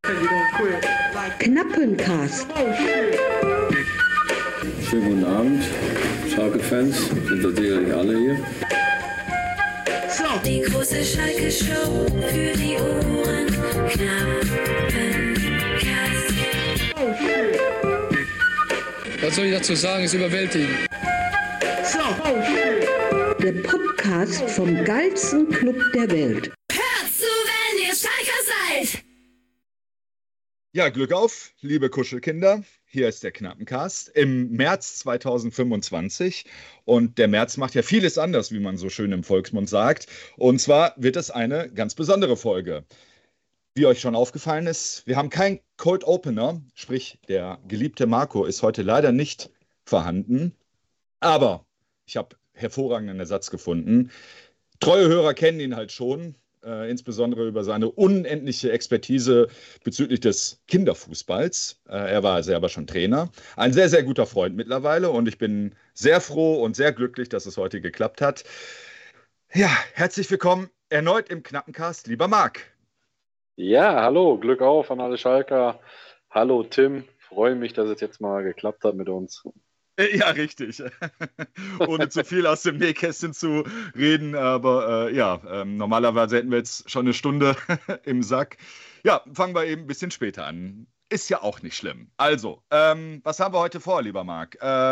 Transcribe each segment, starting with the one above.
Knappencast. Schönen guten Abend, Schalke-Fans, sind wir sicherlich alle hier. Die große Schalke-Show für die Ohren. Knappencast. Was soll ich dazu sagen? Ist überwältigend. Der Podcast vom geilsten Club der Welt. Hört zu, wenn ihr Schalker seid! Ja, Glück auf, liebe Kuschelkinder. Hier ist der Knappencast im März 2025. Und der März macht ja vieles anders, wie man so schön im Volksmund sagt. Und zwar wird es eine ganz besondere Folge. Wie euch schon aufgefallen ist, wir haben keinen Cold Opener, sprich der geliebte Marco ist heute leider nicht vorhanden. Aber ich habe hervorragenden Ersatz gefunden. Treue Hörer kennen ihn halt schon. Insbesondere über seine unendliche Expertise bezüglich des Kinderfußballs. Er war selber schon Trainer. Ein sehr, sehr guter Freund mittlerweile und ich bin sehr froh und sehr glücklich, dass es heute geklappt hat. Ja, herzlich willkommen erneut im Knappencast, lieber Marc. Ja, hallo, Glück auf an alle Schalker. Hallo Tim, freue mich, dass es jetzt mal geklappt hat mit uns. Ja, richtig. Ohne zu viel aus dem Nähkästchen zu reden, aber normalerweise hätten wir jetzt schon eine Stunde im Sack. Ja, fangen wir eben ein bisschen später an. Ist ja auch nicht schlimm. Also, was haben wir heute vor, lieber Marc?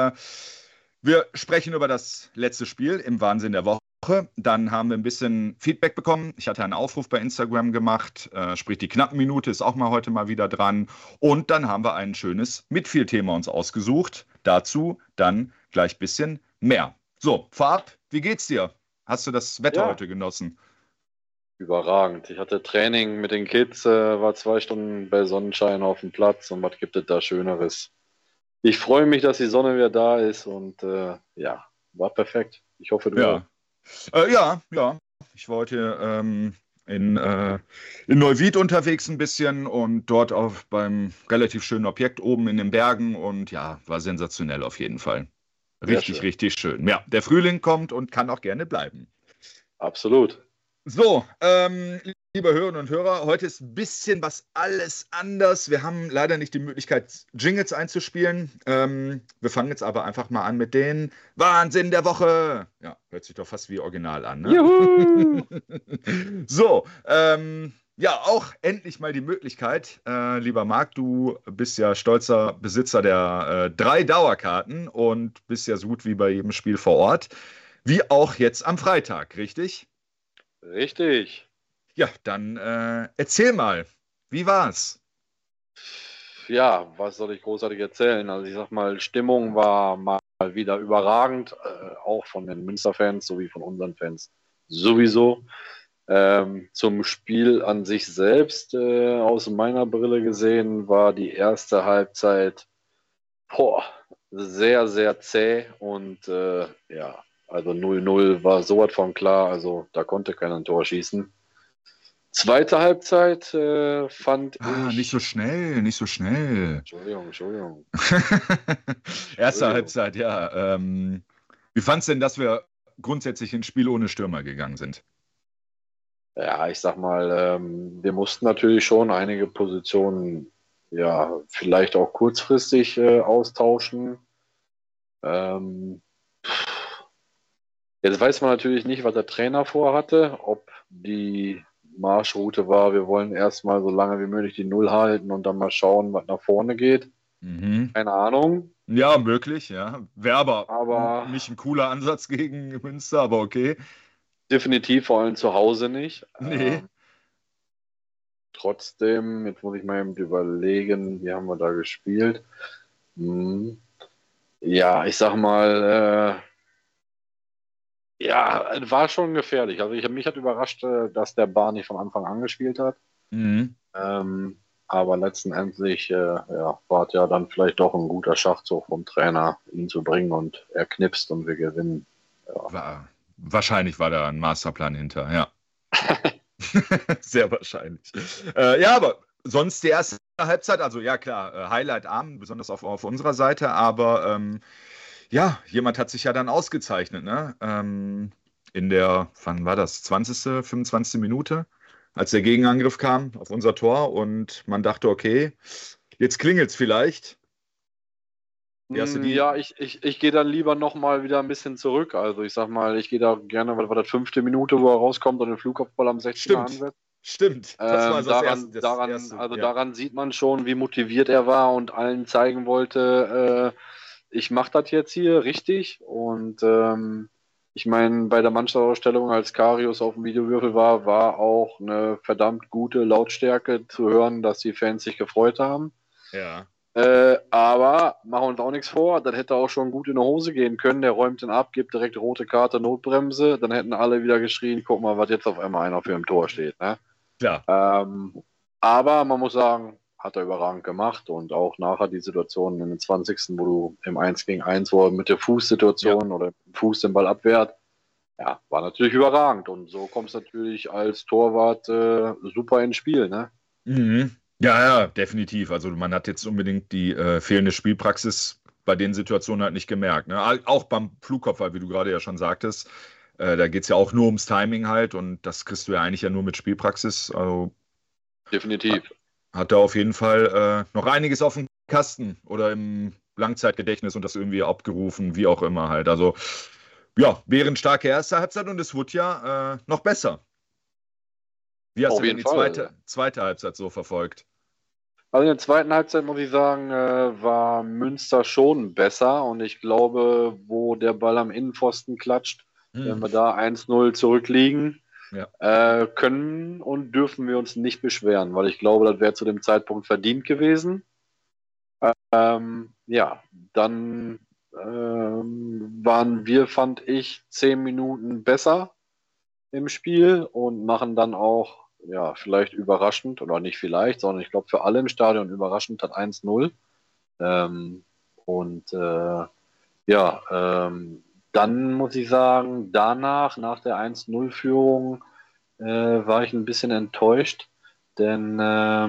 Wir sprechen über das letzte Spiel im Wahnsinn der Woche. Dann haben wir ein bisschen Feedback bekommen. Ich hatte einen Aufruf bei Instagram gemacht, sprich die Knappenminute ist auch mal heute mal wieder dran. Und dann haben wir ein schönes Midfield-Thema uns ausgesucht. Dazu dann gleich ein bisschen mehr. So, vorab, wie geht's dir? Hast du das Wetter heute genossen? Überragend. Ich hatte Training mit den Kids, war 2 Stunden bei Sonnenschein auf dem Platz und was gibt es da Schöneres? Ich freue mich, dass die Sonne wieder da ist und war perfekt. Ich hoffe, du auch. Ja. Ich war heute in Neuwied unterwegs ein bisschen und dort auch beim relativ schönen Objekt oben in den Bergen und ja, war sensationell auf jeden Fall. Richtig schön. Ja, der Frühling kommt und kann auch gerne bleiben. Absolut. So, liebe Hörerinnen und Hörer, heute ist ein bisschen was alles anders. Wir haben leider nicht die Möglichkeit, Jingles einzuspielen. Wir fangen jetzt aber einfach mal an mit den Wahnsinn der Woche. Ja, hört sich doch fast wie Original an, ne? Juhu! So, auch endlich mal die Möglichkeit. Lieber Marc, du bist ja stolzer Besitzer der 3 Dauerkarten und bist ja so gut wie bei jedem Spiel vor Ort. Wie auch jetzt am Freitag, richtig? Richtig. Ja, dann erzähl mal, wie war's? Ja, was soll ich großartig erzählen? Also ich sag mal, Stimmung war mal wieder überragend, auch von den Münster-Fans sowie von unseren Fans sowieso. Zum Spiel an sich selbst, aus meiner Brille gesehen, war die erste Halbzeit sehr, sehr zäh und also 0-0 war sowas von klar, also da konnte keiner ein Tor schießen. Zweite Halbzeit fand ich... Nicht so schnell. Entschuldigung. Erste Halbzeit, ja. Wie fandst du denn, dass wir grundsätzlich ins Spiel ohne Stürmer gegangen sind? Ja, ich sag mal, wir mussten natürlich schon einige Positionen vielleicht auch kurzfristig austauschen. Jetzt weiß man natürlich nicht, was der Trainer vorhatte, ob die Marschroute war, wir wollen erstmal so lange wie möglich die Null halten und dann mal schauen, was nach vorne geht. Mhm. Keine Ahnung. Ja, möglich, ja. Wäre Aber nicht ein cooler Ansatz gegen Münster, aber okay. Definitiv vor allem zu Hause nicht. Nee. Trotzdem, jetzt muss ich mal eben überlegen, wie haben wir da gespielt? Ja, ich sag mal, war schon gefährlich. Also mich hat überrascht, dass der Bar nicht von Anfang an gespielt hat. Mhm. Aber letztendlich war es ja dann vielleicht doch ein guter Schachzug vom Trainer, ihn zu bringen und er knipst und wir gewinnen. Ja. Wahrscheinlich war da ein Masterplan hinter, ja. Sehr wahrscheinlich. Aber sonst die erste Halbzeit, also ja klar, Highlight-Abend, besonders auf unserer Seite, aber jemand hat sich ja dann ausgezeichnet, ne? In der, wann war das, 20., 25. Minute? als der Gegenangriff kam auf unser Tor und man dachte, okay, jetzt klingelt es vielleicht. Ja, ich gehe dann lieber nochmal wieder ein bisschen zurück. Also ich sag mal, ich gehe da gerne, was war das, 5. Minute, wo er rauskommt und den Flugkopfball am 16er ansetzt. Stimmt, das war daran sieht man schon, wie motiviert er war und allen zeigen wollte, ich mache das jetzt hier richtig. Und ich meine, bei der Mannschaftsausstellung, als Karius auf dem Videowürfel war auch eine verdammt gute Lautstärke zu hören, dass die Fans sich gefreut haben. Ja. Aber machen wir uns auch nichts vor, das hätte auch schon gut in die Hose gehen können. Der räumt den ab, gibt direkt rote Karte, Notbremse. Dann hätten alle wieder geschrien, guck mal, was jetzt auf einmal einer für im Tor steht. Ne? Klar. Aber man muss sagen, hat er überragend gemacht. Und auch nachher die Situation in den 20. wo du im 1 gegen 1 wo er mit der Fußsituation oder Fuß den Ball abwehrt, ja, war natürlich überragend. Und so kommst du natürlich als Torwart super ins Spiel. Ne? Mhm. Ja, definitiv. Also man hat jetzt unbedingt die fehlende Spielpraxis bei den Situationen halt nicht gemerkt. Ne? Auch beim Flugkopfball, wie du gerade ja schon sagtest, da geht es ja auch nur ums Timing halt und das kriegst du ja eigentlich ja nur mit Spielpraxis. Also definitiv. Hat er auf jeden Fall noch einiges auf dem Kasten oder im Langzeitgedächtnis und das irgendwie abgerufen, wie auch immer halt. Also ja, wäre eine starke erste Halbzeit und es wurde ja noch besser. Wie hast du denn die zweite Halbzeit so verfolgt? Also in der zweiten Halbzeit, muss ich sagen, war Münster schon besser. Und ich glaube, wo der Ball am Innenpfosten klatscht, wenn wir da 1-0 zurückliegen, können und dürfen wir uns nicht beschweren. Weil ich glaube, das wäre zu dem Zeitpunkt verdient gewesen. Ja, dann waren wir, fand ich, 10 Minuten besser im Spiel und machen dann auch, ja, vielleicht überraschend, oder nicht vielleicht, sondern ich glaube für alle im Stadion überraschend hat 1-0. Dann muss ich sagen, danach, nach der 1-0-Führung, war ich ein bisschen enttäuscht, denn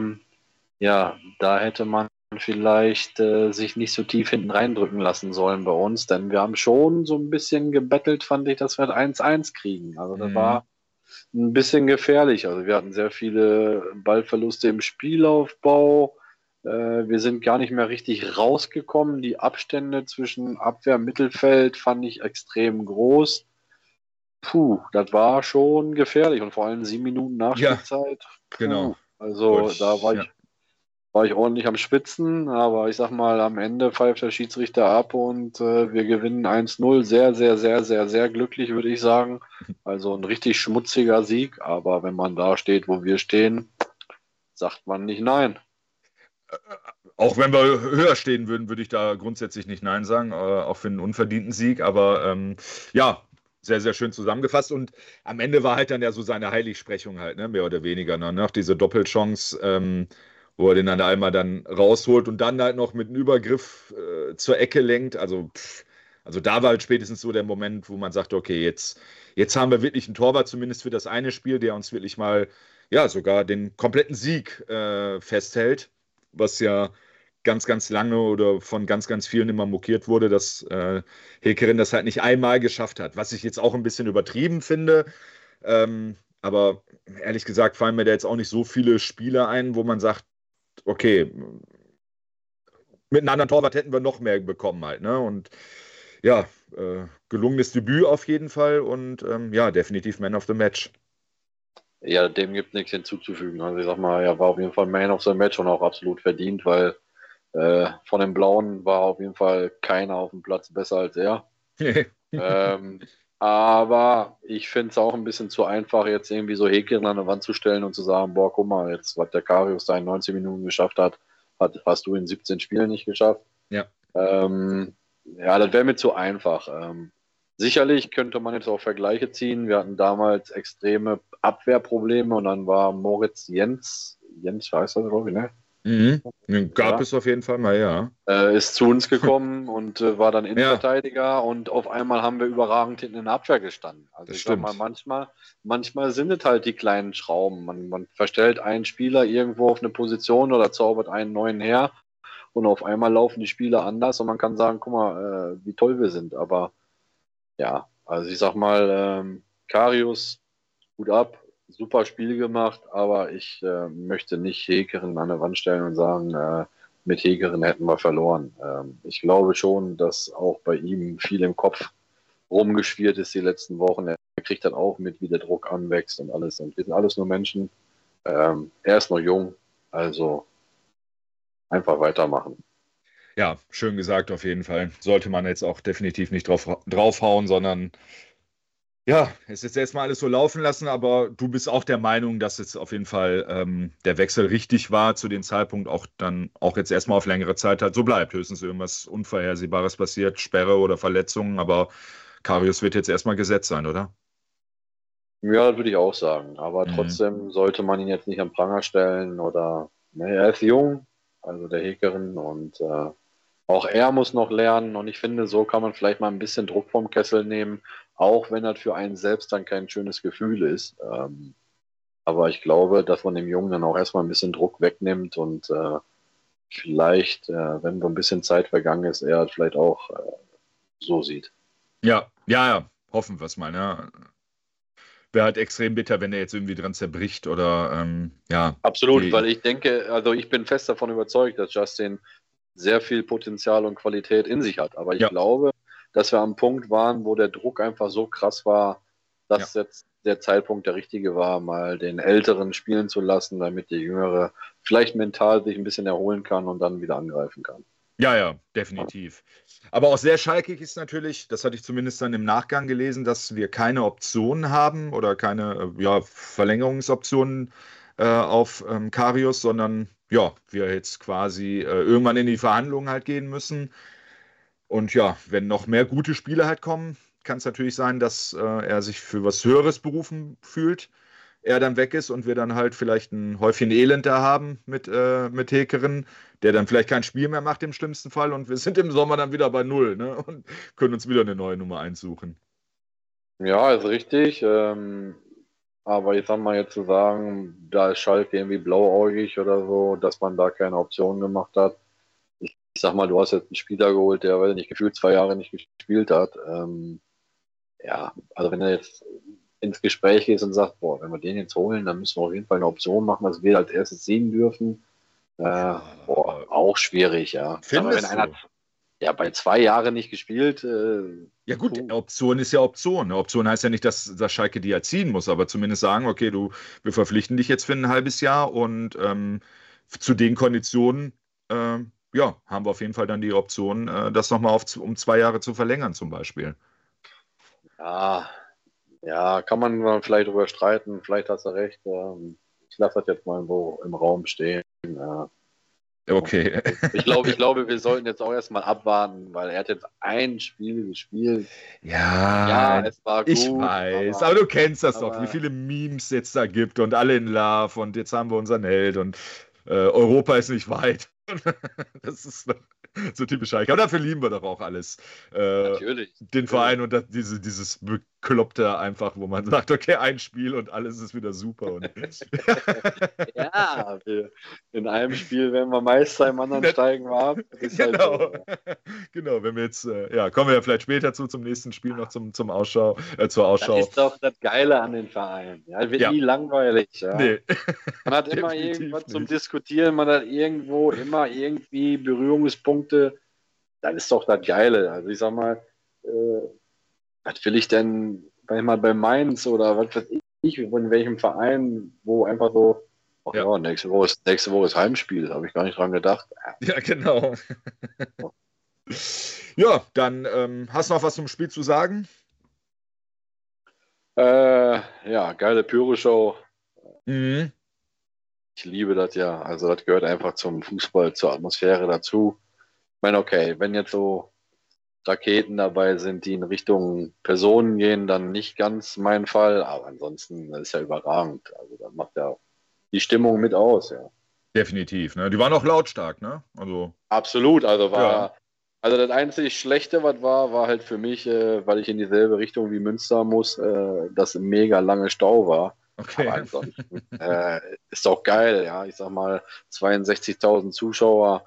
ja, da hätte man vielleicht sich nicht so tief hinten reindrücken lassen sollen bei uns, denn wir haben schon so ein bisschen gebettelt, fand ich, dass wir 1-1 kriegen. Also das war ein bisschen gefährlich. Also wir hatten sehr viele Ballverluste im Spielaufbau. Wir sind gar nicht mehr richtig rausgekommen. Die Abstände zwischen Abwehr und Mittelfeld fand ich extrem groß. Puh, das war schon gefährlich und vor allem 7 Minuten Nachspielzeit. Ja, genau. Also da war ich ordentlich am Schwitzen, aber ich sag mal, am Ende pfeift der Schiedsrichter ab und wir gewinnen 1-0. Sehr, sehr, sehr, sehr, sehr glücklich, würde ich sagen. Also ein richtig schmutziger Sieg, aber wenn man da steht, wo wir stehen, sagt man nicht nein. Auch wenn wir höher stehen würden, würde ich da grundsätzlich nicht nein sagen, auch für einen unverdienten Sieg, aber ja, sehr, sehr schön zusammengefasst und am Ende war halt dann ja so seine Heiligsprechung halt, ne, mehr oder weniger, ne, diese Doppelchance, wo er den dann einmal dann rausholt und dann halt noch mit einem Übergriff zur Ecke lenkt. Also da war halt spätestens so der Moment, wo man sagt, okay, jetzt haben wir wirklich einen Torwart, zumindest für das eine Spiel, der uns wirklich mal, ja, sogar den kompletten Sieg festhält, was ja ganz, ganz lange oder von ganz, ganz vielen immer mokiert wurde, dass Hekerin das halt nicht einmal geschafft hat, was ich jetzt auch ein bisschen übertrieben finde. Aber ehrlich gesagt fallen mir da jetzt auch nicht so viele Spiele ein, wo man sagt, okay, mit einem anderen Torwart hätten wir noch mehr bekommen halt, ne? Und ja, gelungenes Debüt auf jeden Fall und ja, definitiv Man of the Match. Ja, dem gibt nichts hinzuzufügen. Also ich sag mal, er war auf jeden Fall Man of the Match und auch absolut verdient, weil von den Blauen war auf jeden Fall keiner auf dem Platz besser als er. Aber ich finde es auch ein bisschen zu einfach, jetzt irgendwie so Häkchen an der Wand zu stellen und zu sagen, boah, guck mal, jetzt, was der Karius da in 19 Minuten geschafft hat, hast du in 17 Spielen nicht geschafft. Ja. Ja, das wäre mir zu einfach. Sicherlich könnte man jetzt auch Vergleiche ziehen. Wir hatten damals extreme Abwehrprobleme und dann war Moritz Jens heißt das, glaube ich, ne? Gab es auf jeden Fall mal, ja. Ist zu uns gekommen und war dann Innenverteidiger und auf einmal haben wir überragend hinten in der Abwehr gestanden. Also ich sag mal, manchmal sind es halt die kleinen Schrauben. Man verstellt einen Spieler irgendwo auf eine Position oder zaubert einen neuen her und auf einmal laufen die Spiele anders und man kann sagen, guck mal, wie toll wir sind. Aber ja, also ich sag mal, Karius, gut ab. super Spiel gemacht, aber ich möchte nicht Hekeren an der Wand stellen und sagen, mit Hekeren hätten wir verloren. Ich glaube schon, dass auch bei ihm viel im Kopf rumgeschwirrt ist die letzten Wochen. Er kriegt dann auch mit, wie der Druck anwächst und alles. Und wir sind alles nur Menschen. Er ist noch jung, also einfach weitermachen. Ja, schön gesagt auf jeden Fall. Sollte man jetzt auch definitiv nicht draufhauen, sondern ja, es ist erstmal alles so laufen lassen, aber du bist auch der Meinung, dass jetzt auf jeden Fall der Wechsel richtig war zu dem Zeitpunkt, auch jetzt erstmal auf längere Zeit halt so bleibt. Höchstens irgendwas Unvorhersehbares passiert, Sperre oder Verletzungen, aber Karius wird jetzt erstmal gesetzt sein, oder? Ja, das würde ich auch sagen. Aber trotzdem sollte man ihn jetzt nicht am Pranger stellen oder, ne, er ist jung, also der Hekeren, und auch er muss noch lernen. Und ich finde, so kann man vielleicht mal ein bisschen Druck vom Kessel nehmen, auch wenn das für einen selbst dann kein schönes Gefühl ist. Aber ich glaube, dass man dem Jungen dann auch erstmal ein bisschen Druck wegnimmt und vielleicht, wenn so ein bisschen Zeit vergangen ist, er das vielleicht auch so sieht. Ja, hoffen wir es mal, ne? Wäre halt extrem bitter, wenn er jetzt irgendwie dran zerbricht oder ja. Absolut, weil ich denke, also ich bin fest davon überzeugt, dass Justin sehr viel Potenzial und Qualität in sich hat. Aber ich glaube, dass wir am Punkt waren, wo der Druck einfach so krass war, dass jetzt der Zeitpunkt der richtige war, mal den Älteren spielen zu lassen, damit der Jüngere vielleicht mental sich ein bisschen erholen kann und dann wieder angreifen kann. Ja, definitiv. Aber auch sehr schalkig ist natürlich, das hatte ich zumindest dann im Nachgang gelesen, dass wir keine Optionen haben oder keine Verlängerungsoptionen auf Karius, sondern ja, wir jetzt quasi irgendwann in die Verhandlungen halt gehen müssen. Und ja, wenn noch mehr gute Spiele halt kommen, kann es natürlich sein, dass er sich für was Höheres berufen fühlt, er dann weg ist und wir dann halt vielleicht ein Häufchen Elend da haben mit Hekeren, der dann vielleicht kein Spiel mehr macht im schlimmsten Fall und wir sind im Sommer dann wieder bei Null, ne, und können uns wieder eine neue Nummer einsuchen. Ja, ist richtig. Aber ich sag mal jetzt zu sagen, da ist Schalke irgendwie blauäugig oder so, dass man da keine Option gemacht hat. Ich sag mal, du hast jetzt einen Spieler geholt, der, weiß nicht, gefühlt 2 Jahre nicht gespielt hat. Ja, also wenn er jetzt ins Gespräch geht und sagt, boah, wenn wir den jetzt holen, dann müssen wir auf jeden Fall eine Option machen, was wir als erstes sehen dürfen. Auch schwierig, ja. Findest Aber wenn einer bei 2 Jahren nicht gespielt. Ja gut, Option ist ja Option. Eine Option heißt ja nicht, dass Schalke die erziehen muss, aber zumindest sagen, okay, wir verpflichten dich jetzt für ein halbes Jahr und zu den Konditionen, haben wir auf jeden Fall dann die Option, das nochmal um 2 Jahre zu verlängern zum Beispiel. Ja, kann man vielleicht drüber streiten, vielleicht hast du recht. Ich lasse das jetzt mal so im Raum stehen. Okay. Ich glaube, wir sollten jetzt auch erstmal abwarten, weil er hat jetzt ein Spiel gespielt. Ja, es war gut. Ich weiß, aber du kennst das doch, wie viele Memes jetzt da gibt und alle in Love und jetzt haben wir unseren Held und Europa ist nicht weit. Das ist so typisch Schalke. Aber dafür lieben wir doch auch alles. Natürlich. Den Verein und dieses Bekloppte einfach, wo man sagt, okay, ein Spiel und alles ist wieder super. Und ja, in einem Spiel werden wir Meister, im anderen steigen wir ab. Genau. Halt so. Genau, wenn wir jetzt, kommen wir ja vielleicht später zum nächsten Spiel noch zur Ausschau. Das ist doch das Geile an den Vereinen. Ja, wird nie langweilig. Ja. Nee. Man hat immer irgendwas zum Diskutieren, man hat irgendwo immer irgendwie Berührungspunkte. Das ist doch das Geile. Also ich sag mal, was will ich denn manchmal bei Mainz oder was weiß ich, in welchem Verein, wo einfach so, nächste Woche ist Heimspiel, habe ich gar nicht dran gedacht. Ja, genau. Ja, dann hast du noch was zum Spiel zu sagen? Geile Pyro-Show. Mhm. Ich liebe das ja. Also das gehört einfach zum Fußball, zur Atmosphäre dazu. Ich meine, okay, wenn jetzt so Raketen dabei sind, die in Richtung Personen gehen, dann nicht ganz mein Fall. Aber ansonsten, das ist ja überragend. Also das macht ja die Stimmung mit aus, ja. Definitiv, ne? Die waren auch lautstark, ne? Also absolut, also das einzig Schlechte, was war halt für mich, weil ich in dieselbe Richtung wie Münster muss, dass ein mega lange Stau war. Okay. Aber ansonsten ist auch geil, ja. Ich sag mal, 62.000 Zuschauer,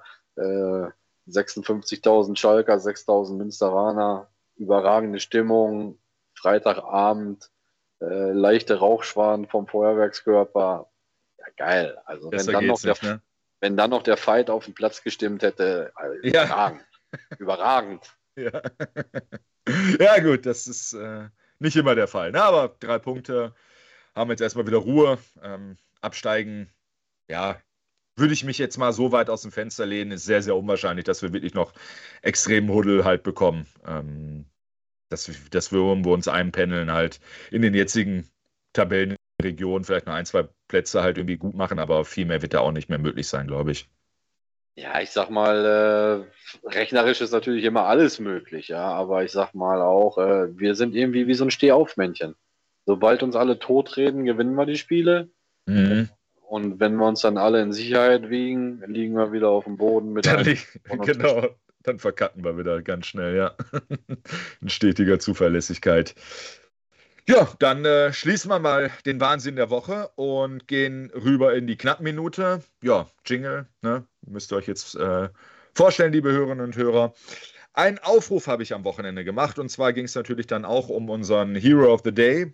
56.000 Schalker, 6.000 Münsteraner, überragende Stimmung, Freitagabend, leichte Rauchschwaden vom Feuerwerkskörper. Ja, geil. Also Besser geht's nicht, ne? wenn dann noch der Fight auf den Platz gestimmt hätte, also Ja. überragend. Überragend. Ja. Ja, gut, das ist nicht immer der Fall. Ne? Aber 3 Punkte, haben jetzt erstmal wieder Ruhe. Absteigen, ja, würde ich mich jetzt mal so weit aus dem Fenster lehnen, ist sehr, sehr unwahrscheinlich, dass wir wirklich noch extremen Huddel halt bekommen. Dass wir irgendwo uns einpendeln halt in den jetzigen Tabellenregionen, vielleicht noch 1, 2 Plätze halt irgendwie gut machen, aber viel mehr wird da auch nicht mehr möglich sein, glaube ich. Ja, ich sag mal, rechnerisch ist natürlich immer alles möglich, ja, aber ich sag mal auch, wir sind irgendwie wie so ein Stehaufmännchen. Sobald uns alle totreden, gewinnen wir die Spiele. Mhm. Und wenn wir uns dann alle in Sicherheit wiegen, liegen wir wieder auf dem Boden mit einem von uns. Genau, dann verkacken wir wieder ganz schnell, ja. In stetiger Zuverlässigkeit. Ja, dann schließen wir mal den Wahnsinn der Woche und gehen rüber in die Knappminute. Ja, Jingle, ne? Müsst ihr euch jetzt vorstellen, liebe Hörerinnen und Hörer. Einen Aufruf habe ich am Wochenende gemacht und zwar ging es natürlich dann auch um unseren Hero of the Day.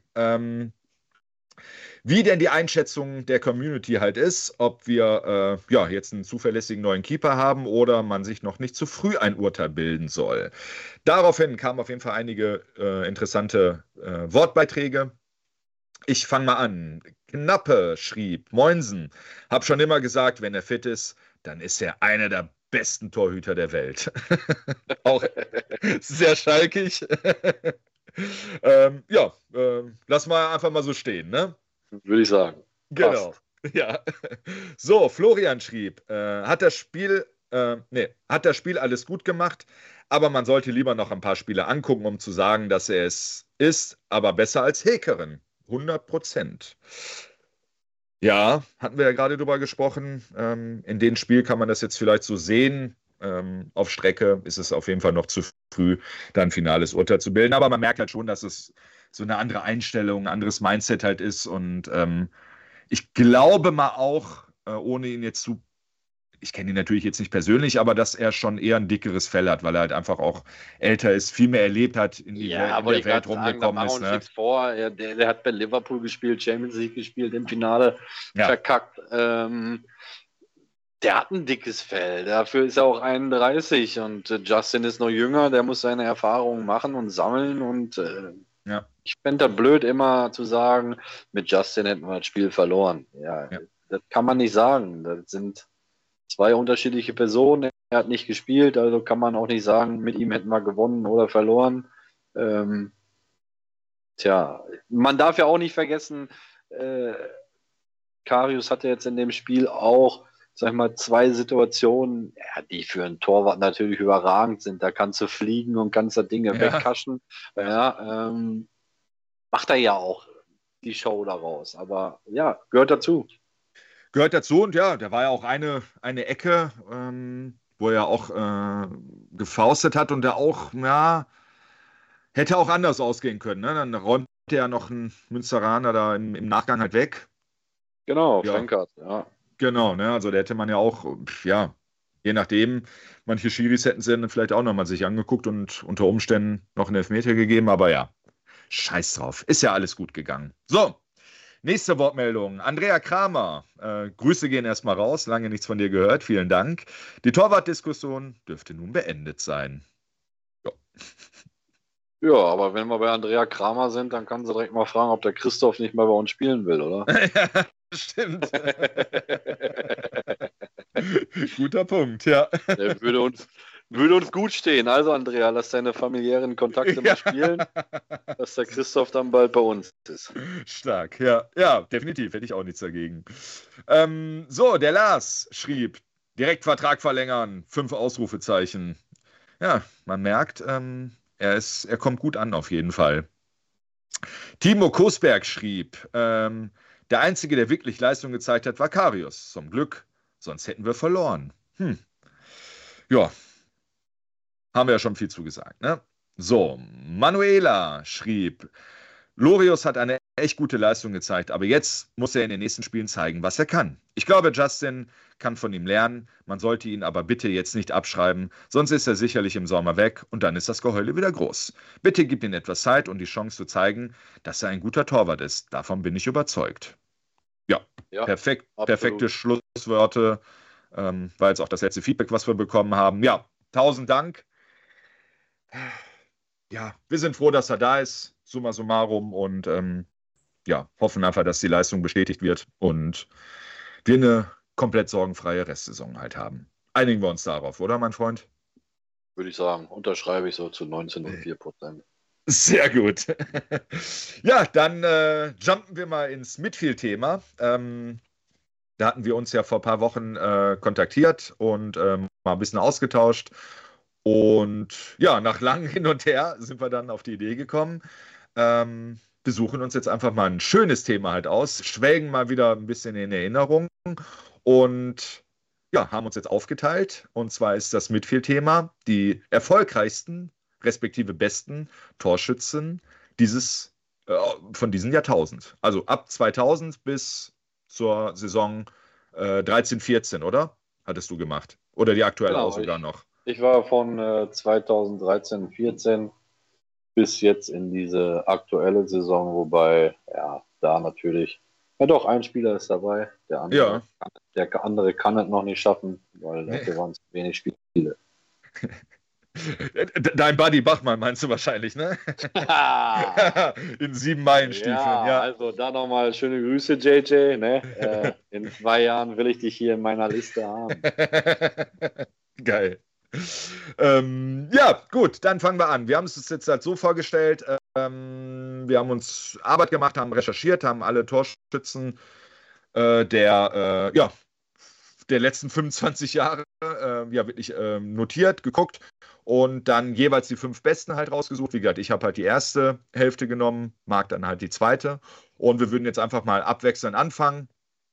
Wie denn die Einschätzung der Community halt ist, ob wir jetzt einen zuverlässigen neuen Keeper haben oder man sich noch nicht zu früh ein Urteil bilden soll. Daraufhin kamen auf jeden Fall einige interessante Wortbeiträge. Ich fange mal an. Knappe schrieb, Moinsen, hab schon immer gesagt, wenn er fit ist, dann ist er einer der besten Torhüter der Welt. Auch sehr schalkig. Lass mal einfach mal so stehen, ne? Würde ich sagen. Genau. Ja. So, Florian schrieb, hat das Spiel alles gut gemacht, aber man sollte lieber noch ein paar Spiele angucken, um zu sagen, dass er es ist, aber besser als Häkeren. 100%. Ja, hatten wir ja gerade drüber gesprochen. In dem Spiel kann man das jetzt vielleicht so sehen. Auf Strecke ist es auf jeden Fall noch zu früh, da ein finales Urteil zu bilden. Aber man merkt halt schon, dass es so eine andere Einstellung, ein anderes Mindset halt ist. Und ich glaube mal auch, ohne ihn jetzt ich kenne ihn natürlich jetzt nicht persönlich, aber dass er schon eher ein dickeres Fell hat, weil er halt einfach auch älter ist, viel mehr erlebt hat, in der Welt rumgekommen ist. Ne? Nichts vor. Der hat bei Liverpool gespielt, Champions League gespielt, im Finale verkackt. Der hat ein dickes Fell, dafür ist er auch 31 und Justin ist noch jünger, der muss seine Erfahrungen machen und sammeln und ich fände das blöd immer zu sagen, mit Justin hätten wir das Spiel verloren. Ja, das kann man nicht sagen, das sind 2 unterschiedliche Personen, er hat nicht gespielt, also kann man auch nicht sagen, mit ihm hätten wir gewonnen oder verloren. Man darf ja auch nicht vergessen, Karius hatte jetzt in dem Spiel auch, sag ich mal, 2 Situationen, die für einen Torwart natürlich überragend sind. Da kannst du fliegen und kannst da Dinge wegkaschen. Macht er ja auch die Show daraus. Aber ja, gehört dazu. Gehört dazu und ja, da war ja auch eine Ecke, wo er auch gefaustet hat und der auch, hätte auch anders ausgehen können. Ne? Dann räumte er noch einen Münsteraner da im Nachgang halt weg. Genau, Frankert, ja. Genau, ne? Also da hätte man ja auch, je nachdem, manche Schiris hätten sie dann vielleicht auch nochmal sich angeguckt und unter Umständen noch einen Elfmeter gegeben, aber ja, scheiß drauf, ist ja alles gut gegangen. So, nächste Wortmeldung, Andrea Kramer, Grüße gehen erstmal raus, lange nichts von dir gehört, vielen Dank. Die Torwartdiskussion dürfte nun beendet sein. Ja, aber wenn wir bei Andrea Kramer sind, dann kann sie direkt mal fragen, ob der Christoph nicht mal bei uns spielen will, oder? Stimmt. Guter Punkt, ja. Der würde uns gut stehen. Also, Andrea, lass deine familiären Kontakte mal spielen, dass der Christoph dann bald bei uns ist. Stark, ja. Ja, definitiv. Hätte ich auch nichts dagegen. So, der Lars schrieb, direkt Vertrag verlängern, 5 Ausrufezeichen. Ja, man merkt, er kommt gut an auf jeden Fall. Timo Kosberg schrieb, der Einzige, der wirklich Leistung gezeigt hat, war Karius. Zum Glück, sonst hätten wir verloren. Ja, haben wir ja schon viel zugesagt, ne? So, Manuela schrieb, Lorius hat eine echt gute Leistung gezeigt. Aber jetzt muss er in den nächsten Spielen zeigen, was er kann. Ich glaube, Justin kann von ihm lernen. Man sollte ihn aber bitte jetzt nicht abschreiben, sonst ist er sicherlich im Sommer weg und dann ist das Geheule wieder groß. Bitte gib ihm etwas Zeit und die Chance zu zeigen, dass er ein guter Torwart ist. Davon bin ich überzeugt. Ja, perfekte Schlussworte. War jetzt auch das letzte Feedback, was wir bekommen haben. Ja, 1000 Dank. Ja, wir sind froh, dass er da ist, summa summarum, und hoffen einfach, dass die Leistung bestätigt wird und wir eine komplett sorgenfreie Restsaison halt haben. Einigen wir uns darauf, oder, mein Freund? Würde ich sagen, unterschreibe ich so zu 19,4%. Sehr gut. Ja, dann jumpen wir mal ins Midfield-Thema. Da hatten wir uns ja vor ein paar Wochen kontaktiert und mal ein bisschen ausgetauscht. Und ja, nach langem Hin und Her sind wir dann auf die Idee gekommen. Wir suchen uns jetzt einfach mal ein schönes Thema halt aus, schwelgen mal wieder ein bisschen in Erinnerung und ja, haben uns jetzt aufgeteilt. Und zwar ist das Midfield-Thema die erfolgreichsten, respektive besten Torschützen von diesem Jahrtausend. Also ab 2000 bis zur Saison 13/14, oder? Hattest du gemacht? Oder die aktuelle auch sogar noch? Ich war von 2013/14 bis jetzt in diese aktuelle Saison, wobei, ja, da natürlich, ja doch, ein Spieler ist dabei, der andere kann es noch nicht schaffen, weil dafür waren es wenig Spiele. Dein Buddy Bachmann meinst du wahrscheinlich, ne? In 7 Meilenstiefeln, ja. Also da nochmal schöne Grüße, JJ, ne? In 2 Jahren will ich dich hier in meiner Liste haben. Geil. Ja, gut, dann fangen wir an. Wir haben es jetzt halt so vorgestellt, wir haben uns Arbeit gemacht, haben recherchiert, haben alle Torschützen der letzten 25 Jahre wirklich notiert, geguckt und dann jeweils die 5 besten halt rausgesucht. Wie gesagt, ich habe halt die erste Hälfte genommen, Marc dann halt die zweite und wir würden jetzt einfach mal abwechselnd anfangen.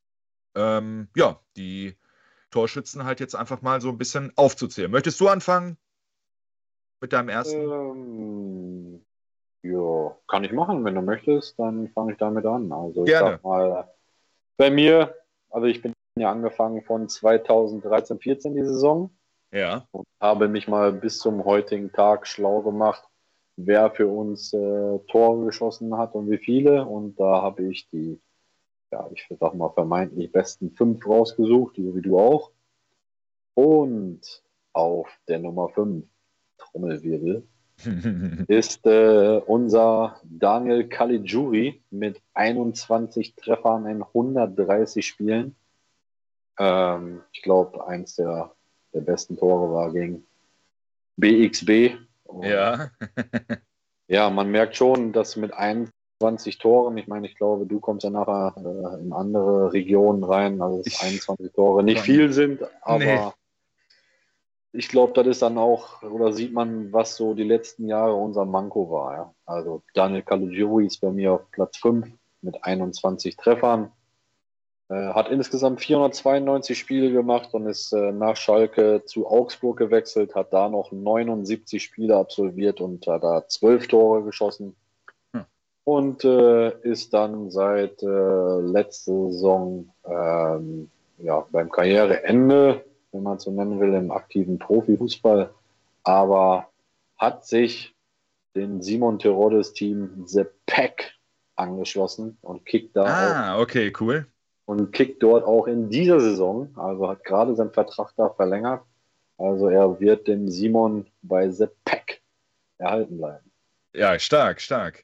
Die Torschützen halt jetzt einfach mal so ein bisschen aufzuzählen. Möchtest du anfangen mit deinem ersten? Ja, kann ich machen. Wenn du möchtest, dann fange ich damit an. Also gerne. Ich sag mal, bei mir, also ich bin ja angefangen von 2013/14 die Saison. Ja. Und habe mich mal bis zum heutigen Tag schlau gemacht, wer für uns Tore geschossen hat und wie viele. Und da habe ich die, ich sag mal, vermeintlich besten 5 rausgesucht, so wie du auch. Und auf der Nummer 5, Trommelwirbel, ist unser Daniel Caligiuri mit 21 Treffern in 130 Spielen. Ich glaube, eins der besten Tore war gegen BXB. Und ja. Ja, man merkt schon, dass mit 21 Toren, ich meine, ich glaube, du kommst ja nachher in andere Regionen rein, also dass 21 Tore nicht viel sind, aber ich glaube, das ist dann auch, oder sieht man, was so die letzten Jahre unser Manko war. Ja. Also Daniel Caligiuri ist bei mir auf Platz 5 mit 21 Treffern. Hat insgesamt 492 Spiele gemacht und ist nach Schalke zu Augsburg gewechselt, hat da noch 79 Spiele absolviert und hat da 12 Tore geschossen. Und ist dann seit letzter Saison beim Karriereende, wenn man es so nennen will, im aktiven Profifußball, aber hat sich dem Simon Teroddes Team The Pack angeschlossen und kickt da okay, cool. Und kickt dort auch in dieser Saison, also hat gerade seinen Vertrag da verlängert. Also er wird dem Simon bei The Pack erhalten bleiben. Ja, stark.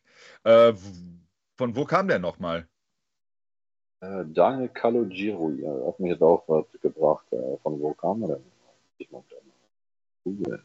Von wo kam der nochmal? Daniel Caligiuri, hat mich jetzt auch was gebracht. Von wo kam er denn? Ich mag Google.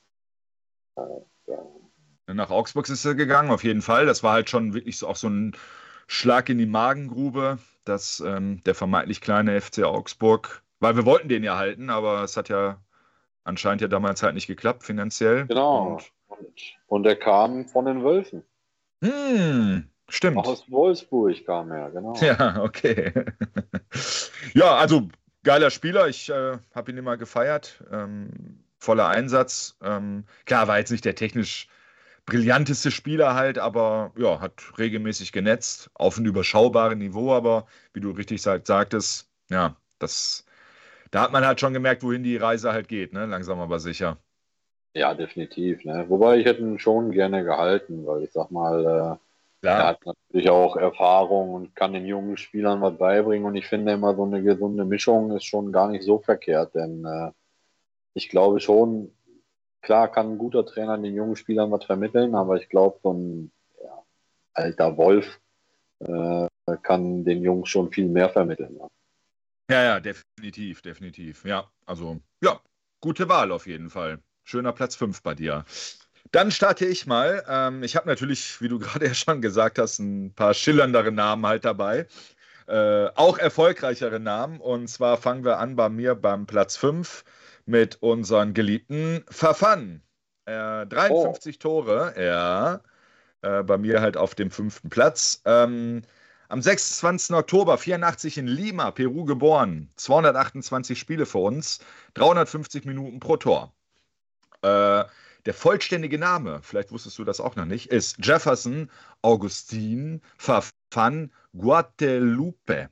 Nach Augsburg ist er gegangen, auf jeden Fall. Das war halt schon wirklich auch so ein Schlag in die Magengrube, dass der vermeintlich kleine FC Augsburg, weil wir wollten den ja halten, aber es hat ja anscheinend ja damals halt nicht geklappt finanziell. Genau. Und er kam von den Wölfen. Stimmt. Aus Wolfsburg kam er, genau. Ja, okay. Ja, also geiler Spieler. Ich habe ihn immer gefeiert. Voller Einsatz. Klar, war jetzt nicht der technisch brillanteste Spieler halt, aber ja, hat regelmäßig genetzt, auf einem überschaubaren Niveau, aber wie du richtig sagtest, ja, da hat man halt schon gemerkt, wohin die Reise halt geht, ne? Langsam aber sicher. Ja, definitiv. Ne? Wobei ich hätte ihn schon gerne gehalten, weil ich sag mal, er hat natürlich auch Erfahrung und kann den jungen Spielern was beibringen. Und ich finde immer, so eine gesunde Mischung ist schon gar nicht so verkehrt. Denn ich glaube schon, klar kann ein guter Trainer den jungen Spielern was vermitteln, aber ich glaube, so ein alter Wolf kann den Jungs schon viel mehr vermitteln. Ja. Ja, definitiv. Ja, also, ja, gute Wahl auf jeden Fall. Schöner Platz 5 bei dir. Dann starte ich mal. Ich habe natürlich, wie du gerade ja schon gesagt hast, ein paar schillerndere Namen halt dabei. Auch erfolgreichere Namen. Und zwar fangen wir an bei mir beim Platz 5 mit unseren geliebten Fafan. 53 Tore, ja. Bei mir halt auf dem 5. Platz. Am 26. Oktober 84 in Lima, Peru geboren. 228 Spiele für uns, 350 Minuten pro Tor. Der vollständige Name, vielleicht wusstest du das auch noch nicht, ist Jefferson Augustin Fafan Guadalupe.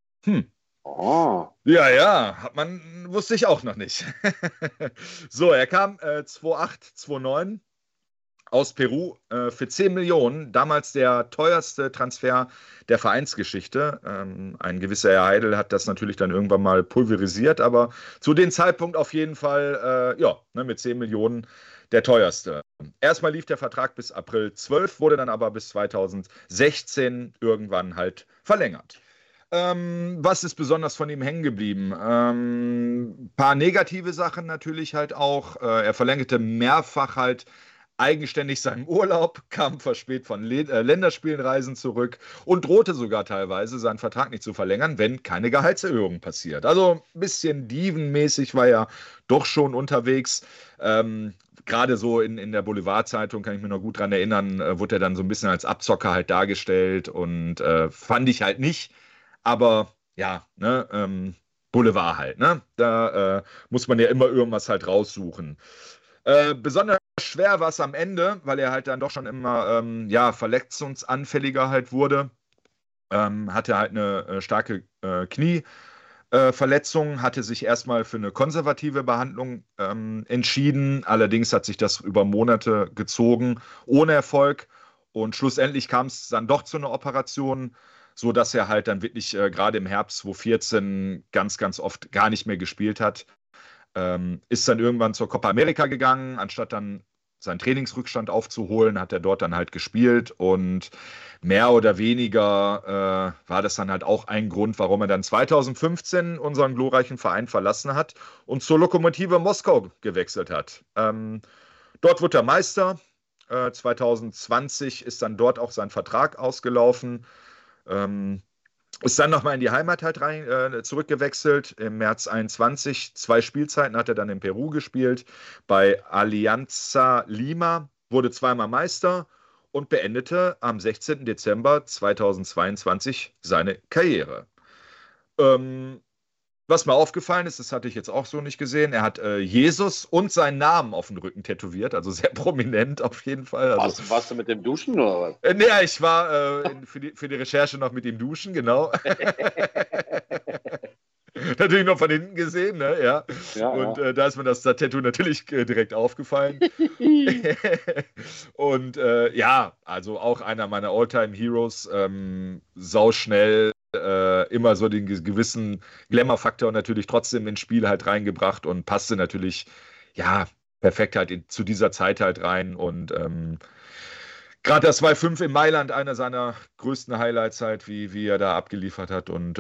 Oh. Ja, wusste ich auch noch nicht. So, er kam 2008, 2009 aus Peru für 10 Millionen, damals der teuerste Transfer der Vereinsgeschichte. Ein gewisser Herr Heidel hat das natürlich dann irgendwann mal pulverisiert, aber zu dem Zeitpunkt auf jeden Fall, mit 10 Millionen der teuerste. Erstmal lief der Vertrag bis April 12, wurde dann aber bis 2016 irgendwann halt verlängert. Was ist besonders von ihm hängen geblieben? Ein paar negative Sachen natürlich halt auch. Er verlängerte mehrfach halt eigenständig seinen Urlaub, kam verspätet von Länderspielenreisen zurück und drohte sogar teilweise, seinen Vertrag nicht zu verlängern, wenn keine Gehaltserhöhung passiert. Also ein bisschen dievenmäßig war er doch schon unterwegs. Gerade so in der Boulevardzeitung, kann ich mir noch gut dran erinnern, wurde er dann so ein bisschen als Abzocker halt dargestellt und fand ich halt nicht. Aber ja, ne, Boulevard halt, ne? Da muss man ja immer irgendwas halt raussuchen. Besonders schwer war es am Ende, weil er halt dann doch schon immer verletzungsanfälliger halt wurde. Hatte halt eine starke Knieverletzung, hatte sich erstmal für eine konservative Behandlung entschieden. Allerdings hat sich das über Monate gezogen, ohne Erfolg. Und schlussendlich kam es dann doch zu einer Operation, sodass er halt dann wirklich gerade im Herbst 2014 ganz, ganz oft gar nicht mehr gespielt hat. Ist dann irgendwann zur Copa America gegangen, anstatt dann seinen Trainingsrückstand aufzuholen, hat er dort dann halt gespielt und mehr oder weniger war das dann halt auch ein Grund, warum er dann 2015 unseren glorreichen Verein verlassen hat und zur Lokomotive Moskau gewechselt hat. Dort wurde er Meister. 2020 ist dann dort auch sein Vertrag ausgelaufen. Ist dann nochmal in die Heimat halt zurückgewechselt. Im März 21, 2 Spielzeiten hat er dann in Peru gespielt. Bei Alianza Lima, wurde zweimal Meister und beendete am 16. Dezember 2022 seine Karriere. Was mir aufgefallen ist, das hatte ich jetzt auch so nicht gesehen, er hat Jesus und seinen Namen auf den Rücken tätowiert, also sehr prominent auf jeden Fall. Also, warst du mit dem Duschen oder was? Nee, ich war für die Recherche noch mit ihm duschen, genau. Natürlich noch von hinten gesehen, ne? Ja. Und da ist mir das Tattoo natürlich direkt aufgefallen. Und also auch einer meiner All-Time-Heroes, sauschnell, immer so den gewissen Glamour-Faktor natürlich trotzdem ins Spiel halt reingebracht und passte natürlich, perfekt halt zu dieser Zeit halt rein und gerade das 2-5 in Mailand, einer seiner größten Highlights halt, wie er da abgeliefert hat und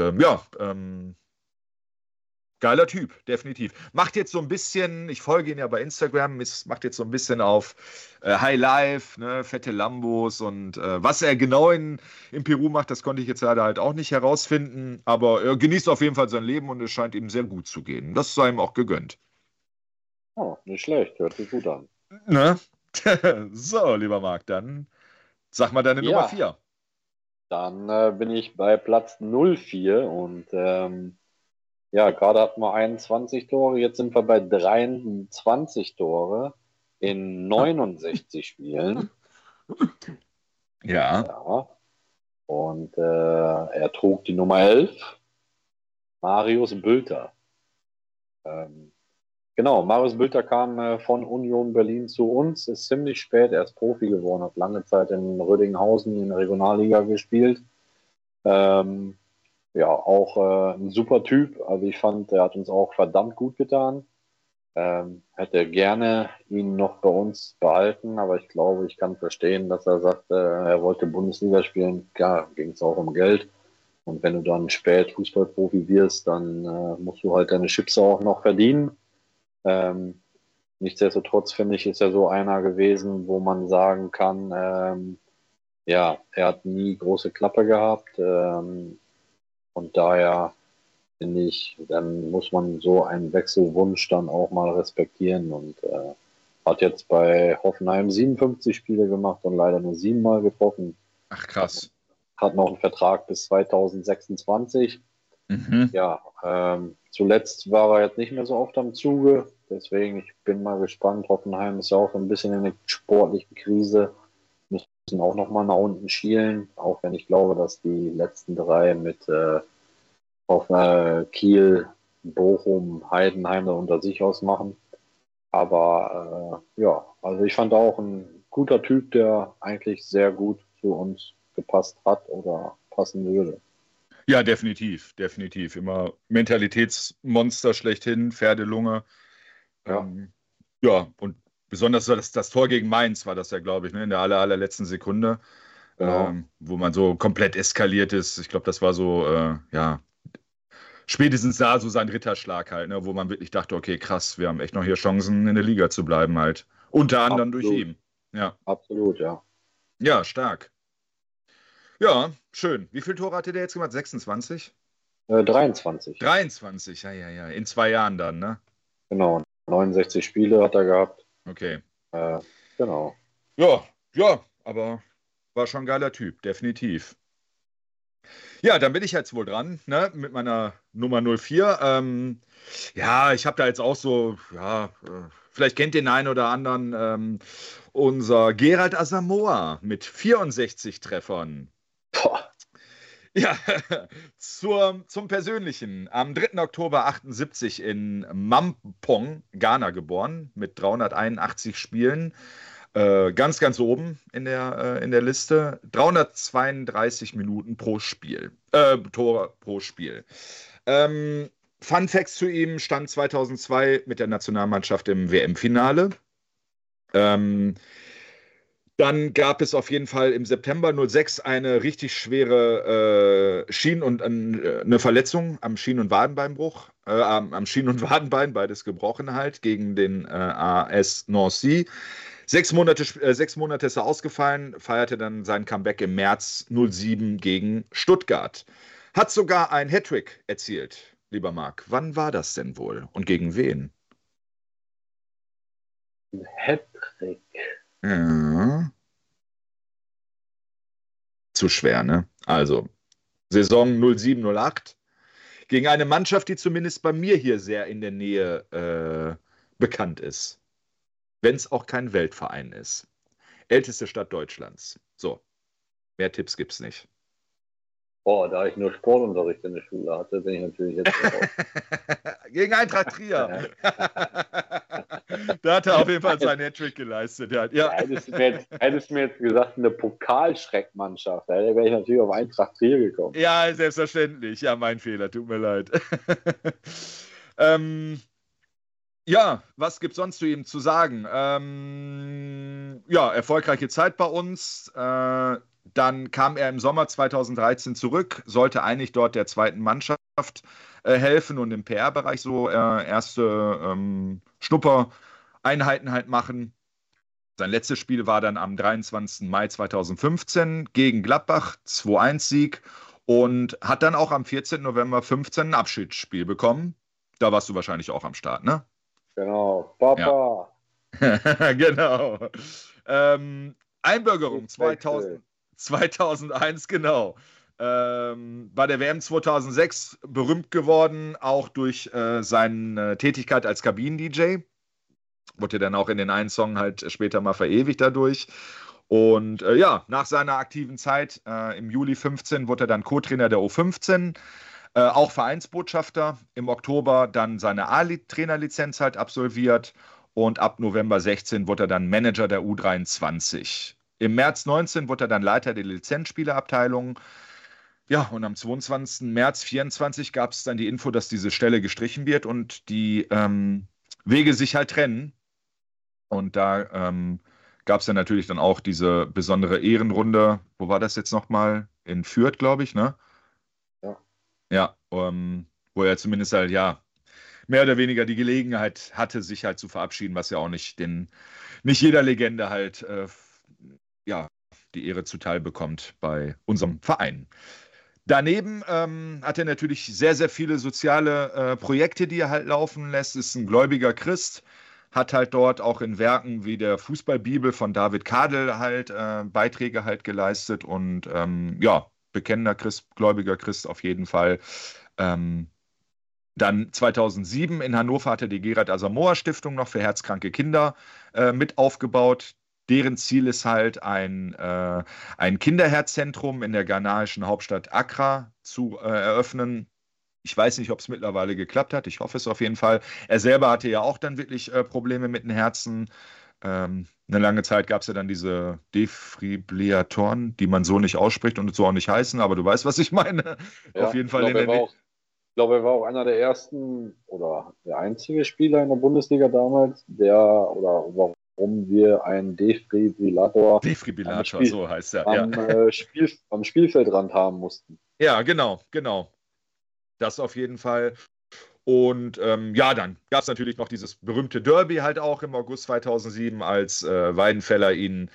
geiler Typ, definitiv. Macht jetzt so ein bisschen, ich folge ihn ja bei Instagram, macht jetzt so ein bisschen auf High Life, ne, fette Lambos und was er genau in Peru macht, das konnte ich jetzt leider halt auch nicht herausfinden, aber er genießt auf jeden Fall sein Leben und es scheint ihm sehr gut zu gehen. Das sei ihm auch gegönnt. Oh, nicht schlecht, hört sich gut an. Ne? So, lieber Marc, dann sag mal deine Nummer 4. Dann bin ich bei Platz 04 und gerade hatten wir 21 Tore, jetzt sind wir bei 23 Tore in 69 Spielen. Ja. Ja. Und er trug die Nummer 11, Marius Bülter. Genau, Marius Bülter kam von Union Berlin zu uns, ist ziemlich spät erst Profi geworden, hat lange Zeit in Rödinghausen in der Regionalliga gespielt. Ja, auch ein super Typ. Also ich fand, er hat uns auch verdammt gut getan. Hätte gerne ihn noch bei uns behalten, aber ich glaube, ich kann verstehen, dass er sagt, er wollte Bundesliga spielen. Klar, ging es auch um Geld. Und wenn du dann spät Fußballprofi wirst, dann musst du halt deine Chips auch noch verdienen. Nichtsdestotrotz finde ich, ist er so einer gewesen, wo man sagen kann, ja, er hat nie große Klappe gehabt. Und daher finde ich, dann muss man so einen Wechselwunsch dann auch mal respektieren und hat jetzt bei Hoffenheim 57 Spiele gemacht und leider nur 7-mal getroffen. Ach, krass. Hat noch einen Vertrag bis 2026. Mhm. Ja, zuletzt war er jetzt nicht mehr so oft am Zuge, deswegen ich bin mal gespannt. Hoffenheim ist ja auch ein bisschen in einer sportlichen Krise, müssen auch nochmal nach unten schielen, auch wenn ich glaube, dass die letzten drei mit auf Kiel, Bochum, Heidenheim unter sich ausmachen. Aber ja, also ich fand auch ein guter Typ, der eigentlich sehr gut zu uns gepasst hat oder passen würde. Ja, definitiv, definitiv. Immer Mentalitätsmonster schlechthin, Pferdelunge. Ja. Ja, und besonders das Tor gegen Mainz war das ja, glaube ich, ne, in der allerletzten Sekunde, Genau. wo man so komplett eskaliert ist. Ich glaube, das war so, ja, spätestens da so sein Ritterschlag halt, ne, wo man wirklich dachte, okay, krass, wir haben echt noch hier Chancen, in der Liga zu bleiben halt. Unter anderem durch Absolut. ihn. Ja, Absolut, ja. ja, stark. Ja, schön. Wie viele Tore hatte der jetzt gemacht? 26? 23. 23, ja, ja, ja. In 2 Jahren dann, ne? Genau. 69 Spiele hat er gehabt. Okay. Genau. Ja, ja, aber war schon ein geiler Typ, definitiv. Ja, dann bin ich jetzt wohl dran, ne, mit meiner Nummer 04. Ja, ich habe da jetzt auch so, ja, vielleicht kennt den einen oder anderen, unser Gerald Asamoah mit 64 Treffern. Boah. Ja, zum Persönlichen. Am 3. Oktober 78 in Mampong, Ghana geboren, mit 381 Spielen. Ganz, ganz oben in der Liste. 332 Minuten pro Spiel. Tore pro Spiel. Fun Facts zu ihm: stand 2002 mit der Nationalmannschaft im WM-Finale. Dann gab es auf jeden Fall im September 06 eine richtig schwere eine Verletzung am Schien- und Wadenbeinbruch, am Schien- und Wadenbein, beides gebrochen halt, gegen den AS Nancy. 6 Monate ist er ausgefallen, feierte dann sein Comeback im März 07 gegen Stuttgart. Hat sogar ein Hattrick erzielt, lieber Marc. Wann war das denn wohl und gegen wen? Ein Hattrick. Ja. Zu schwer, ne? Also, Saison 07/08 gegen eine Mannschaft, die zumindest bei mir hier sehr in der Nähe bekannt ist. Wenn es auch kein Weltverein ist. Älteste Stadt Deutschlands. So, mehr Tipps gibt's nicht. Boah, da ich nur Sportunterricht in der Schule hatte, bin ich natürlich jetzt raus. Gegen Eintracht Trier. Da hat er auf jeden Fall seinen Hattrick geleistet. Ja. Hättest du mir jetzt gesagt, eine Pokalschreckmannschaft, da wäre ich natürlich auf Eintracht Trier gekommen. Ja, selbstverständlich. Ja, mein Fehler, tut mir leid. Ja, was gibt es sonst zu ihm zu sagen? Ja, erfolgreiche Zeit bei uns. Dann kam er im Sommer 2013 zurück, sollte eigentlich dort der zweiten Mannschaft helfen und im PR-Bereich so erste Schnuppereinheiten halt machen. Sein letztes Spiel war dann am 23. Mai 2015 gegen Gladbach, 2-1-Sieg, und hat dann auch am 14. November 15 ein Abschiedsspiel bekommen. Da warst du wahrscheinlich auch am Start, ne? Genau, Papa. Ja. Genau. Einbürgerung 2001, genau. Bei der WM 2006 berühmt geworden, auch durch seine Tätigkeit als Kabinen-DJ. Wurde dann auch in den einen Song halt später mal verewigt dadurch. Und ja, nach seiner aktiven Zeit im Juli 15 wurde er dann Co-Trainer der U15, auch Vereinsbotschafter. Im Oktober dann seine A-Trainerlizenz halt absolviert und ab November 16 wurde er dann Manager der U23. Im März 19 wurde er dann Leiter der Lizenzspielerabteilung. Ja, und am 22. März 24 gab es dann die Info, dass diese Stelle gestrichen wird und die Wege sich halt trennen. Und da gab es dann natürlich dann auch diese besondere Ehrenrunde. Wo war das jetzt nochmal? In Fürth, glaube ich, ne? Ja. Ja, wo er zumindest halt, ja, mehr oder weniger die Gelegenheit hatte, sich halt zu verabschieden, was ja auch nicht jeder Legende halt, ja, die Ehre zuteil bekommt bei unserem Verein. Daneben hat er natürlich sehr, sehr viele soziale Projekte, die er halt laufen lässt. Ist ein gläubiger Christ, hat halt dort auch in Werken wie der Fußballbibel von David Kadel halt Beiträge halt geleistet und ja, bekennender Christ, gläubiger Christ auf jeden Fall. Dann 2007 in Hannover hat er die Gerhard Asamoah Stiftung noch für herzkranke Kinder mit aufgebaut. Deren Ziel ist halt, ein Kinderherzzentrum in der ghanaischen Hauptstadt Accra zu eröffnen. Ich weiß nicht, ob es mittlerweile geklappt hat. Ich hoffe es auf jeden Fall. Er selber hatte ja auch dann wirklich Probleme mit dem Herzen. Eine lange Zeit gab es ja dann diese Defibrillatoren, die man so nicht ausspricht und so auch nicht heißen, aber du weißt, was ich meine. Ja, auf jeden Fall ich glaube, er war auch einer der ersten oder der einzige Spieler in der Bundesliga damals, warum wir einen Defibrillator so heißt er, ja. Am Spielfeldrand haben mussten. Ja, genau. Das auf jeden Fall. Und ja, dann gab es natürlich noch dieses berühmte Derby halt auch im August 2007, als Weidenfeller ihn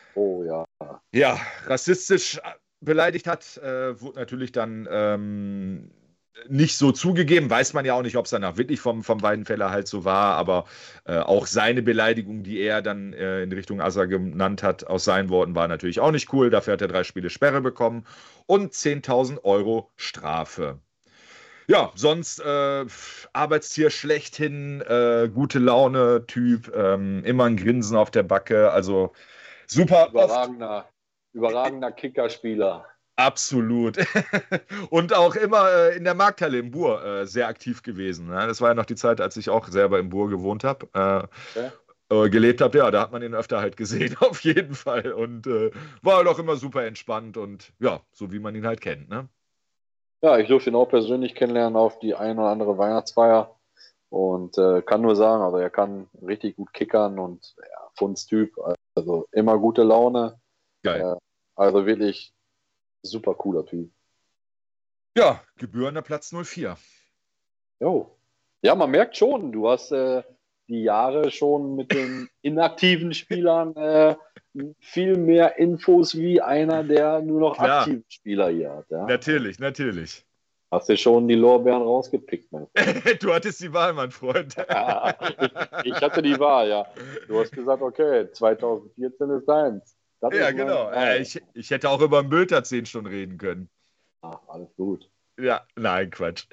ja, rassistisch beleidigt hat. Wurde natürlich dann nicht so zugegeben. Weiß man ja auch nicht, ob es danach wirklich vom Weidenfeller halt so war, aber auch seine Beleidigung, die er dann in Richtung Assa genannt hat, aus seinen Worten, war natürlich auch nicht cool. Dafür hat er 3 Spiele Sperre bekommen und 10.000 Euro Strafe. Ja, sonst Arbeitstier schlechthin, gute Laune-Typ, immer ein Grinsen auf der Backe, also super. Überragender Kickerspieler. Absolut. Und auch immer in der Markthalle im Bur sehr aktiv gewesen. Ne? Das war ja noch die Zeit, als ich auch selber im Bur gewohnt habe. Gelebt habe, ja, da hat man ihn öfter halt gesehen, auf jeden Fall. Und war halt auch immer super entspannt und ja, so wie man ihn halt kennt, ne? Ja, ich durfte ihn auch persönlich kennenlernen auf die eine oder andere Weihnachtsfeier und kann nur sagen, also er kann richtig gut kickern und ja, Fundstyp, also immer gute Laune. Geil. Also wirklich super cooler Typ. Ja, gebührender Platz 04. Jo. Ja, man merkt schon, du hast die Jahre schon mit den inaktiven Spielern viel mehr Infos wie einer, der nur noch aktive Spieler hier hat. Ja? Natürlich. Hast du schon die Lorbeeren rausgepickt, mein Freund? Du hattest die Wahl, mein Freund. Ich hatte die Wahl, ja. Du hast gesagt, okay, 2014 ist deins. Ja, genau. Ich hätte auch über ein Bülter 10 Stunden reden können. Ach, alles gut. Ja, nein, Quatsch.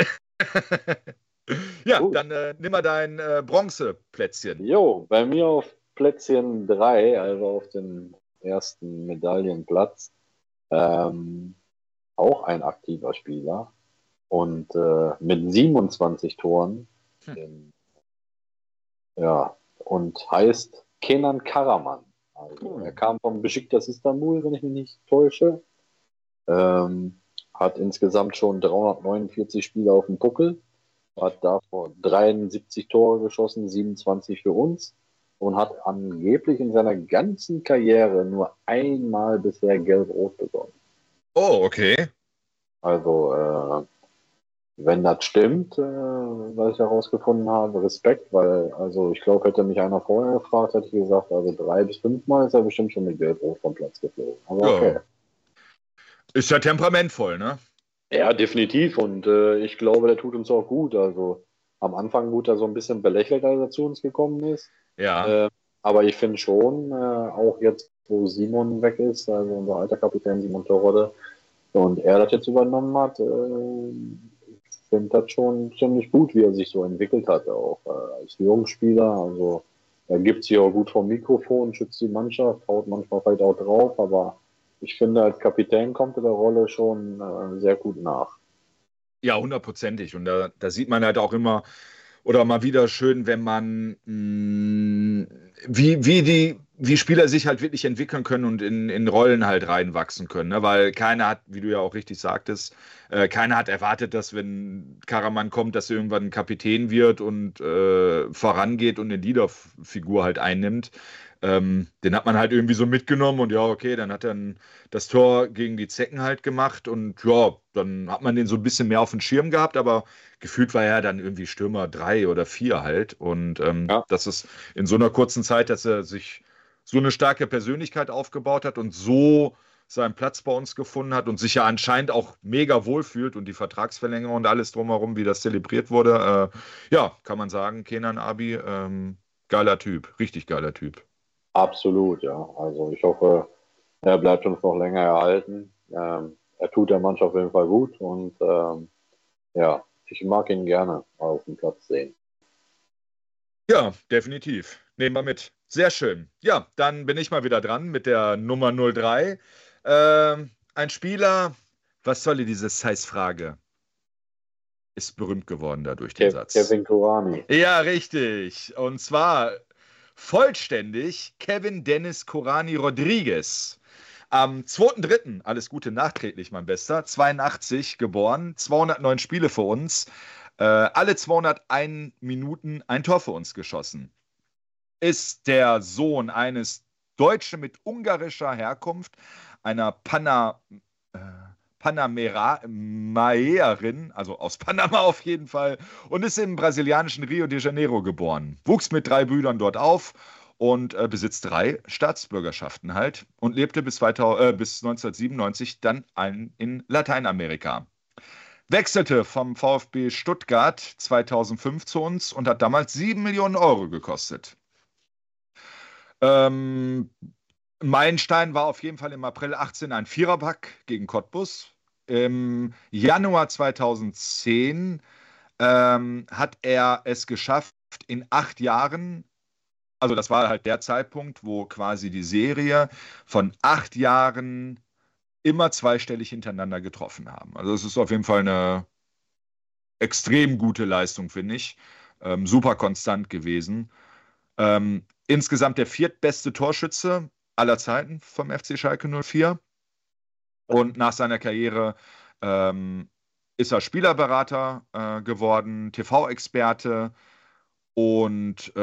Ja, gut. Dann nimm mal dein Bronzeplätzchen. Jo, bei mir auf Plätzchen 3, also auf den ersten Medaillenplatz, auch ein aktiver Spieler und mit 27 Toren. Ja, und heißt Kenan Karaman. Also, er kam vom Besiktas Istanbul, wenn ich mich nicht täusche. Hat insgesamt schon 349 Spiele auf dem Buckel. Hat davor 73 Tore geschossen, 27 für uns. Und hat angeblich in seiner ganzen Karriere nur einmal bisher Gelb-Rot bekommen. Oh, okay. Also, wenn das stimmt, was ich herausgefunden habe, Respekt, weil, also ich glaube, hätte mich einer vorher gefragt, hätte ich gesagt, also 3 bis 5 Mal ist er bestimmt schon mit Gelb-Rot vom Platz geflogen. Aber okay. Ist ja temperamentvoll, ne? Ja, definitiv. Und ich glaube, der tut uns auch gut. Also am Anfang wurde er so ein bisschen belächelt, als er zu uns gekommen ist. Ja. Aber ich finde schon, auch jetzt, wo Simon weg ist, also unser alter Kapitän Simon Terodde, und er das jetzt übernommen hat, ich finde das schon ziemlich gut, wie er sich so entwickelt hat, auch als Führungsspieler. Also Er gibt sich auch gut vom Mikrofon, schützt die Mannschaft, haut manchmal vielleicht auch drauf, aber ich finde, als Kapitän kommt er der Rolle schon sehr gut nach. Ja, hundertprozentig. Und da sieht man halt auch immer oder mal wieder schön, wenn man wie Spieler sich halt wirklich entwickeln können und in Rollen halt reinwachsen können. Ne? Weil keiner hat, wie du ja auch richtig sagtest, keiner hat erwartet, dass wenn Karaman kommt, dass er irgendwann Kapitän wird und vorangeht und eine Leaderfigur halt einnimmt. Den hat man halt irgendwie so mitgenommen und ja, okay, dann hat er das Tor gegen die Zecken halt gemacht und ja, dann hat man den so ein bisschen mehr auf dem Schirm gehabt, aber gefühlt war er dann irgendwie Stürmer 3 oder 4 halt und das ist in so einer kurzen Zeit, dass er sich so eine starke Persönlichkeit aufgebaut hat und so seinen Platz bei uns gefunden hat und sich ja anscheinend auch mega wohlfühlt und die Vertragsverlängerung und alles drumherum, wie das zelebriert wurde, ja, kann man sagen, Kenan Abi, geiler Typ, richtig geiler Typ. Absolut, ja. Also ich hoffe, er bleibt uns noch länger erhalten. Er tut der Mannschaft auf jeden Fall gut und ja, ich mag ihn gerne auf dem Platz sehen. Ja, definitiv. Nehmen wir mit. Sehr schön. Ja, dann bin ich mal wieder dran mit der Nummer 03. Ein Spieler, was soll diese Size-Frage? Ist berühmt geworden dadurch, den Satz. Kevin Korani. Ja, richtig. Und zwar vollständig Kevin Dennis Korani Rodriguez. Am 2.3., alles Gute nachträglich, mein Bester, 82 geboren, 209 Spiele für uns, alle 201 Minuten ein Tor für uns geschossen. Ist der Sohn eines Deutschen mit ungarischer Herkunft, einer Panameraerin, also aus Panama auf jeden Fall, und ist im brasilianischen Rio de Janeiro geboren. Wuchs mit 3 Brüdern dort auf und besitzt 3 Staatsbürgerschaften halt und lebte bis 1997 dann in Lateinamerika. Wechselte vom VfB Stuttgart 2005 zu uns und hat damals 7 Millionen Euro gekostet. Meilenstein war auf jeden Fall im April 18 ein Viererpack gegen Cottbus. Im Januar 2010 hat er es geschafft, in 8 Jahren, also das war halt der Zeitpunkt, wo quasi die Serie von 8 Jahren immer zweistellig hintereinander getroffen haben. Also es ist auf jeden Fall eine extrem gute Leistung, finde ich. Super konstant gewesen. Insgesamt der 4. beste Torschütze aller Zeiten vom FC Schalke 04. Und nach seiner Karriere ist er Spielerberater geworden, TV-Experte und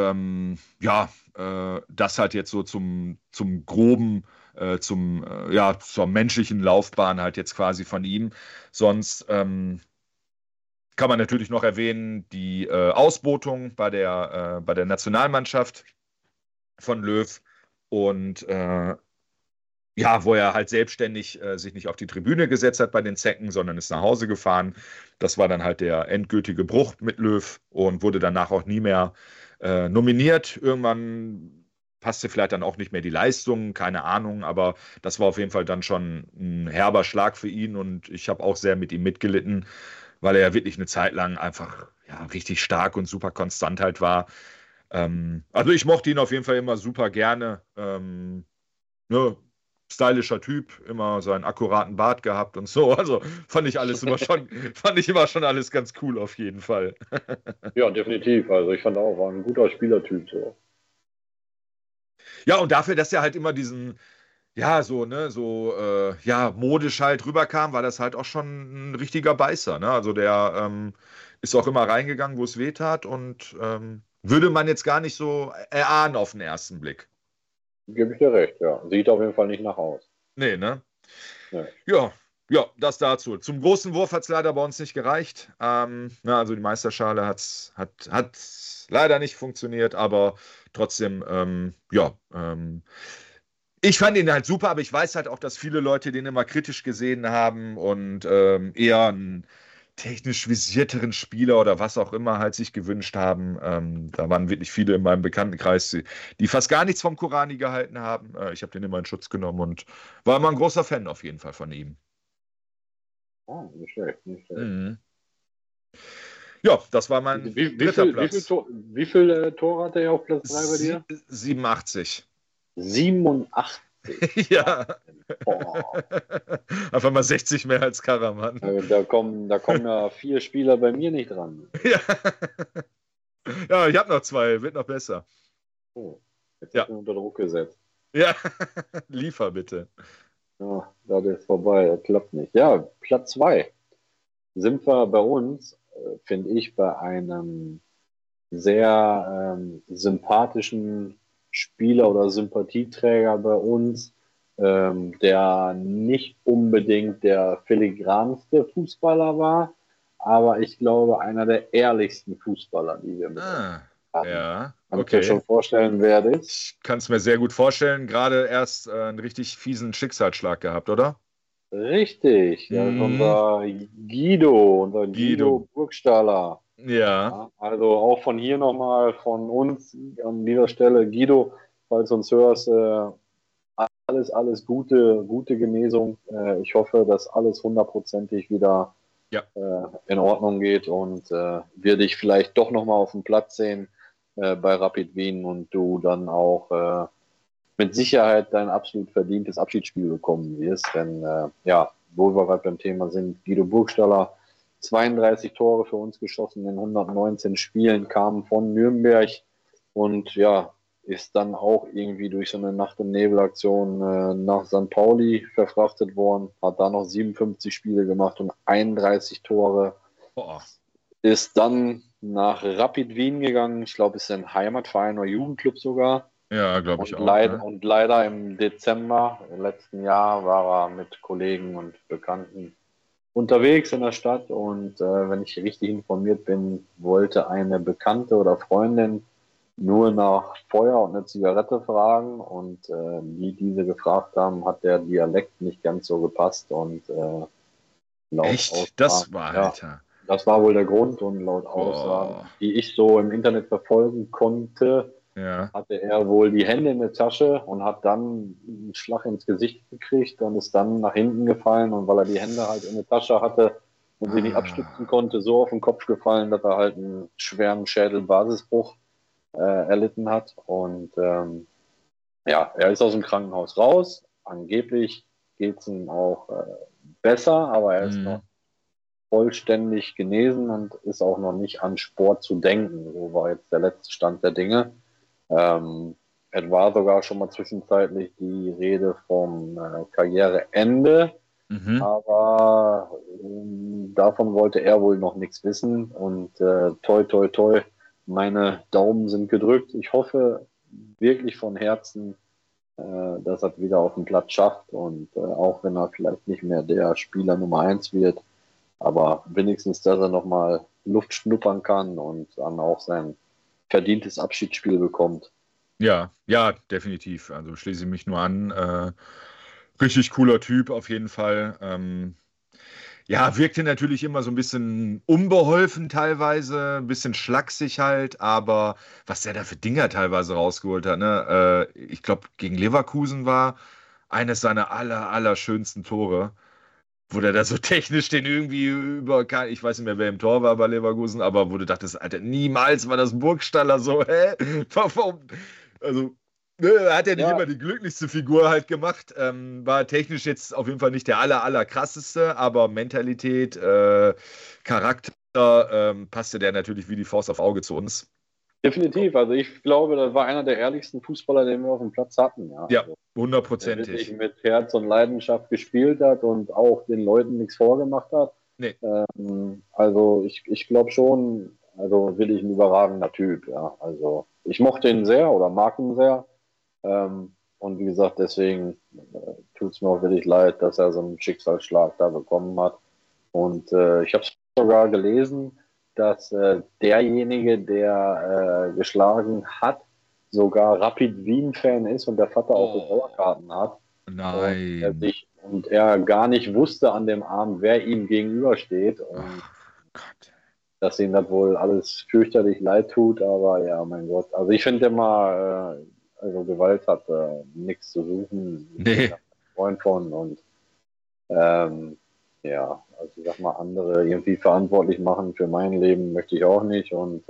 das halt jetzt so zum Groben, zur menschlichen Laufbahn halt jetzt quasi von ihm. Sonst kann man natürlich noch erwähnen, die Ausbotung bei der Nationalmannschaft von Löw und wo er halt selbstständig sich nicht auf die Tribüne gesetzt hat bei den Zecken, sondern ist nach Hause gefahren. Das war dann halt der endgültige Bruch mit Löw und wurde danach auch nie mehr nominiert. Irgendwann passte vielleicht dann auch nicht mehr die Leistung, keine Ahnung, aber das war auf jeden Fall dann schon ein herber Schlag für ihn und ich habe auch sehr mit ihm mitgelitten, weil er ja wirklich eine Zeit lang einfach richtig stark und super konstant halt war. Also ich mochte ihn auf jeden Fall immer super gerne. Stylischer Typ, immer seinen akkuraten Bart gehabt und so. Also fand ich immer schon alles ganz cool auf jeden Fall. Ja, definitiv. Also ich fand auch, war ein guter Spielertyp so. Ja, und dafür, dass er halt immer diesen, modisch halt rüberkam, war das halt auch schon ein richtiger Beißer. Ne? Also der ist auch immer reingegangen, wo es weh tat und würde man jetzt gar nicht so erahnen auf den ersten Blick. Gebe ich dir recht, ja. Sieht auf jeden Fall nicht nach aus. Nee, ne? Nee. Ja, das dazu. Zum großen Wurf hat es leider bei uns nicht gereicht. Also die Meisterschale hat leider nicht funktioniert, aber trotzdem, ich fand ihn halt super, aber ich weiß halt auch, dass viele Leute den immer kritisch gesehen haben und eher einen technisch visierteren Spieler oder was auch immer halt sich gewünscht haben. Da waren wirklich viele in meinem Bekanntenkreis, die fast gar nichts vom Korani gehalten haben. Ich habe den immer in Schutz genommen und war immer ein großer Fan auf jeden Fall von ihm. Oh, nicht schlecht. Mhm. Ja, das war mein dritter Platz. Wie viel Tore hatte er auf Platz 3 bei dir? 87. 87. Ja. Boah. Einfach mal 60 mehr als Karaman. Da kommen ja 4 Spieler bei mir nicht dran. Ja, ja, ich habe noch 2, wird noch besser. Oh, jetzt Ja. ist mir unter Druck gesetzt. Ja, liefer bitte. Ja, das ist vorbei, das klappt nicht. Ja, Platz 2 sind wir bei uns, finde ich, bei einem sehr sympathischen Spieler oder Sympathieträger bei uns, der nicht unbedingt der filigranste Fußballer war, aber ich glaube, einer der ehrlichsten Fußballer, die wir mit Ah, hatten. ja, Kannst du dir okay. schon vorstellen, wer das ist? Ich kann es mir sehr gut vorstellen. Gerade erst einen richtig fiesen Schicksalsschlag gehabt, oder? Richtig, das ist Mhm. unser Guido Guido. Burgstaller. Ja, Ja, also auch von hier nochmal von uns an dieser Stelle, Guido, falls du uns hörst, alles gute Genesung. Ich hoffe, dass alles hundertprozentig wieder Ja. in Ordnung geht und wir dich vielleicht doch nochmal auf dem Platz sehen bei Rapid Wien und du dann auch mit Sicherheit dein absolut verdientes Abschiedsspiel bekommen wirst. Denn ja, wo wir gerade beim Thema sind, Guido Burgstaller, 32 Tore für uns geschossen in 119 Spielen, kam von Nürnberg und ja, ist dann auch irgendwie durch so eine Nacht- und Nebelaktion nach St. Pauli verfrachtet worden, hat da noch 57 Spiele gemacht und 31 Tore. boah. Ist dann nach Rapid Wien gegangen, ich glaube, ist sein Heimatverein oder Jugendclub sogar. Ja, glaube ich Und, auch. leider, Ne? und leider im Dezember im letzten Jahr war er mit Kollegen und Bekannten unterwegs in der Stadt und wenn ich richtig informiert bin, wollte eine Bekannte oder Freundin nur nach Feuer und eine Zigarette fragen und die diese gefragt haben, hat der Dialekt nicht ganz so gepasst und laut Echt? Das war, ja, Alter. das war wohl der Grund und laut Aussagen, die ich so im Internet verfolgen konnte, Ja. hatte er wohl die Hände in der Tasche und hat dann einen Schlag ins Gesicht gekriegt und ist dann nach hinten gefallen und weil er die Hände halt in der Tasche hatte und sie nicht abstützen konnte, so auf den Kopf gefallen, dass er halt einen schweren Schädelbasisbruch erlitten hat und ja, er ist aus dem Krankenhaus raus. Angeblich geht es ihm auch besser, aber er ist noch vollständig genesen und ist auch noch nicht an Sport zu denken. So war jetzt der letzte Stand der Dinge. Es war sogar schon mal zwischenzeitlich die Rede vom Karriereende, aber davon wollte er wohl noch nichts wissen und toi toi toi, meine Daumen sind gedrückt. Ich hoffe wirklich von Herzen, dass er wieder auf den Platz schafft und auch wenn er vielleicht nicht mehr der Spieler Nummer 1 wird, aber wenigstens, dass er nochmal Luft schnuppern kann und dann auch sein verdientes Abschiedsspiel bekommt. Ja, ja, definitiv. Also schließe ich mich nur an. Richtig cooler Typ auf jeden Fall. Ja, wirkte natürlich immer so ein bisschen unbeholfen teilweise, ein bisschen schlaksig halt, aber was der da für Dinger teilweise rausgeholt hat, ne? Ich glaube, gegen Leverkusen war eines seiner allerschönsten Tore, wo der da so technisch den irgendwie ich weiß nicht mehr, wer im Tor war bei Leverkusen, aber wo du dachtest, Alter, niemals war das Burgstaller so, hä? Warum? Also, ne, hat er nicht Ja. immer die glücklichste Figur halt gemacht. War technisch jetzt auf jeden Fall nicht der allerkrasseste, aber Mentalität, Charakter, passte der natürlich wie die Faust auf Auge zu uns. Definitiv, also ich glaube, das war einer der ehrlichsten Fußballer, den wir auf dem Platz hatten. Ja, Ja, also, der wirklich hundertprozentig. mit Herz und Leidenschaft gespielt hat und auch den Leuten nichts vorgemacht hat. Nee. Also ich glaube schon, also wirklich ein überragender Typ. Ja, also ich mochte ihn sehr oder mag ihn sehr. Und wie gesagt, deswegen tut es mir auch wirklich leid, dass er so einen Schicksalsschlag da bekommen hat. Und ich habe es sogar gelesen, dass derjenige, der geschlagen hat, sogar Rapid Wien-Fan ist und der Vater auch so Dauerkarten hat. Nein. Und er gar nicht wusste an dem Abend, wer ihm gegenübersteht. Und Gott. dass ihm das wohl alles fürchterlich leid tut, aber ja, mein Gott. Also ich finde immer, also Gewalt hat nichts zu suchen. Ich bin Nee. da ein Freund von und ja, also ich sag mal, andere irgendwie verantwortlich machen für mein Leben möchte ich auch nicht und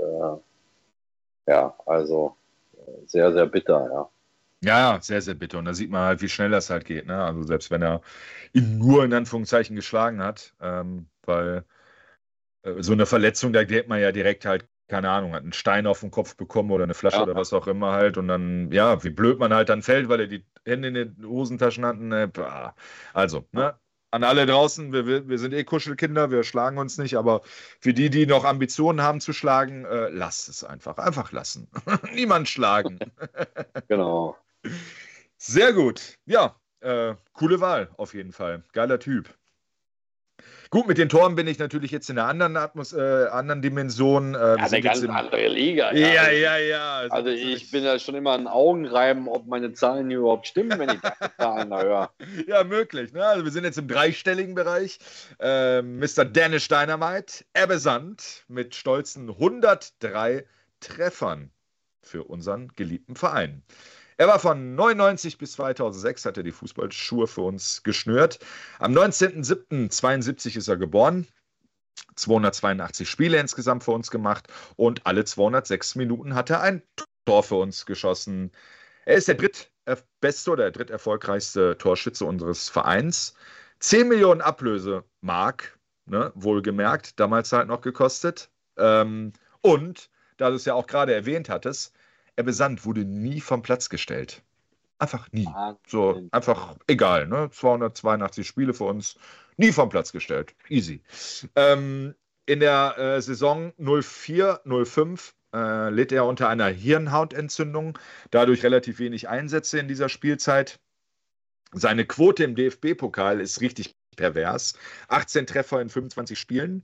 ja, also sehr, sehr bitter, ja. Ja, sehr, sehr bitter. Und da sieht man halt, wie schnell das halt geht. Ne? Also selbst wenn er ihn nur in Anführungszeichen geschlagen hat, weil so eine Verletzung, da geht man ja direkt halt, keine Ahnung, hat einen Stein auf den Kopf bekommen oder eine Flasche Ja. oder was auch immer halt. Und dann, ja, wie blöd man halt dann fällt, weil er die Hände in den Hosentaschen hat. Also, ne? An alle draußen, wir sind eh Kuschelkinder, wir schlagen uns nicht, aber für die, die noch Ambitionen haben zu schlagen, lasst es einfach. Einfach lassen. Niemand schlagen. Genau. Sehr gut. Ja, coole Wahl auf jeden Fall. Geiler Typ. Gut, mit den Toren bin ich natürlich jetzt in einer anderen Dimension. Wir Ja, sind eine ganz jetzt andere Liga. Ja. Also ich bin ja schon immer ein Augenreiben, ob meine Zahlen hier überhaupt stimmen, wenn ich die Zahlen da höre. Ja, möglich. Ne? Also wir sind jetzt im dreistelligen Bereich. Mr. Danish Dynamite, Ebbe Sand mit stolzen 103 Treffern für unseren geliebten Verein. Er war von 99 bis 2006, hat er die Fußballschuhe für uns geschnürt. Am 19.07.72 ist er geboren. 282 Spiele insgesamt für uns gemacht und alle 206 Minuten hat er ein Tor für uns geschossen. Er ist der drittbeste oder der dritterfolgreichste Torschütze unseres Vereins. 10 Millionen Ablöse Mark, ne, wohlgemerkt, damals halt noch gekostet. Und, da du es ja auch gerade erwähnt hattest, Ebbe Sand wurde nie vom Platz gestellt. Einfach nie. So, einfach egal, ne? 282 Spiele für uns, nie vom Platz gestellt. Easy. In der Saison 04/05 litt er unter einer Hirnhautentzündung, dadurch relativ wenig Einsätze in dieser Spielzeit. Seine Quote im DFB-Pokal ist richtig pervers. 18 Treffer in 25 Spielen.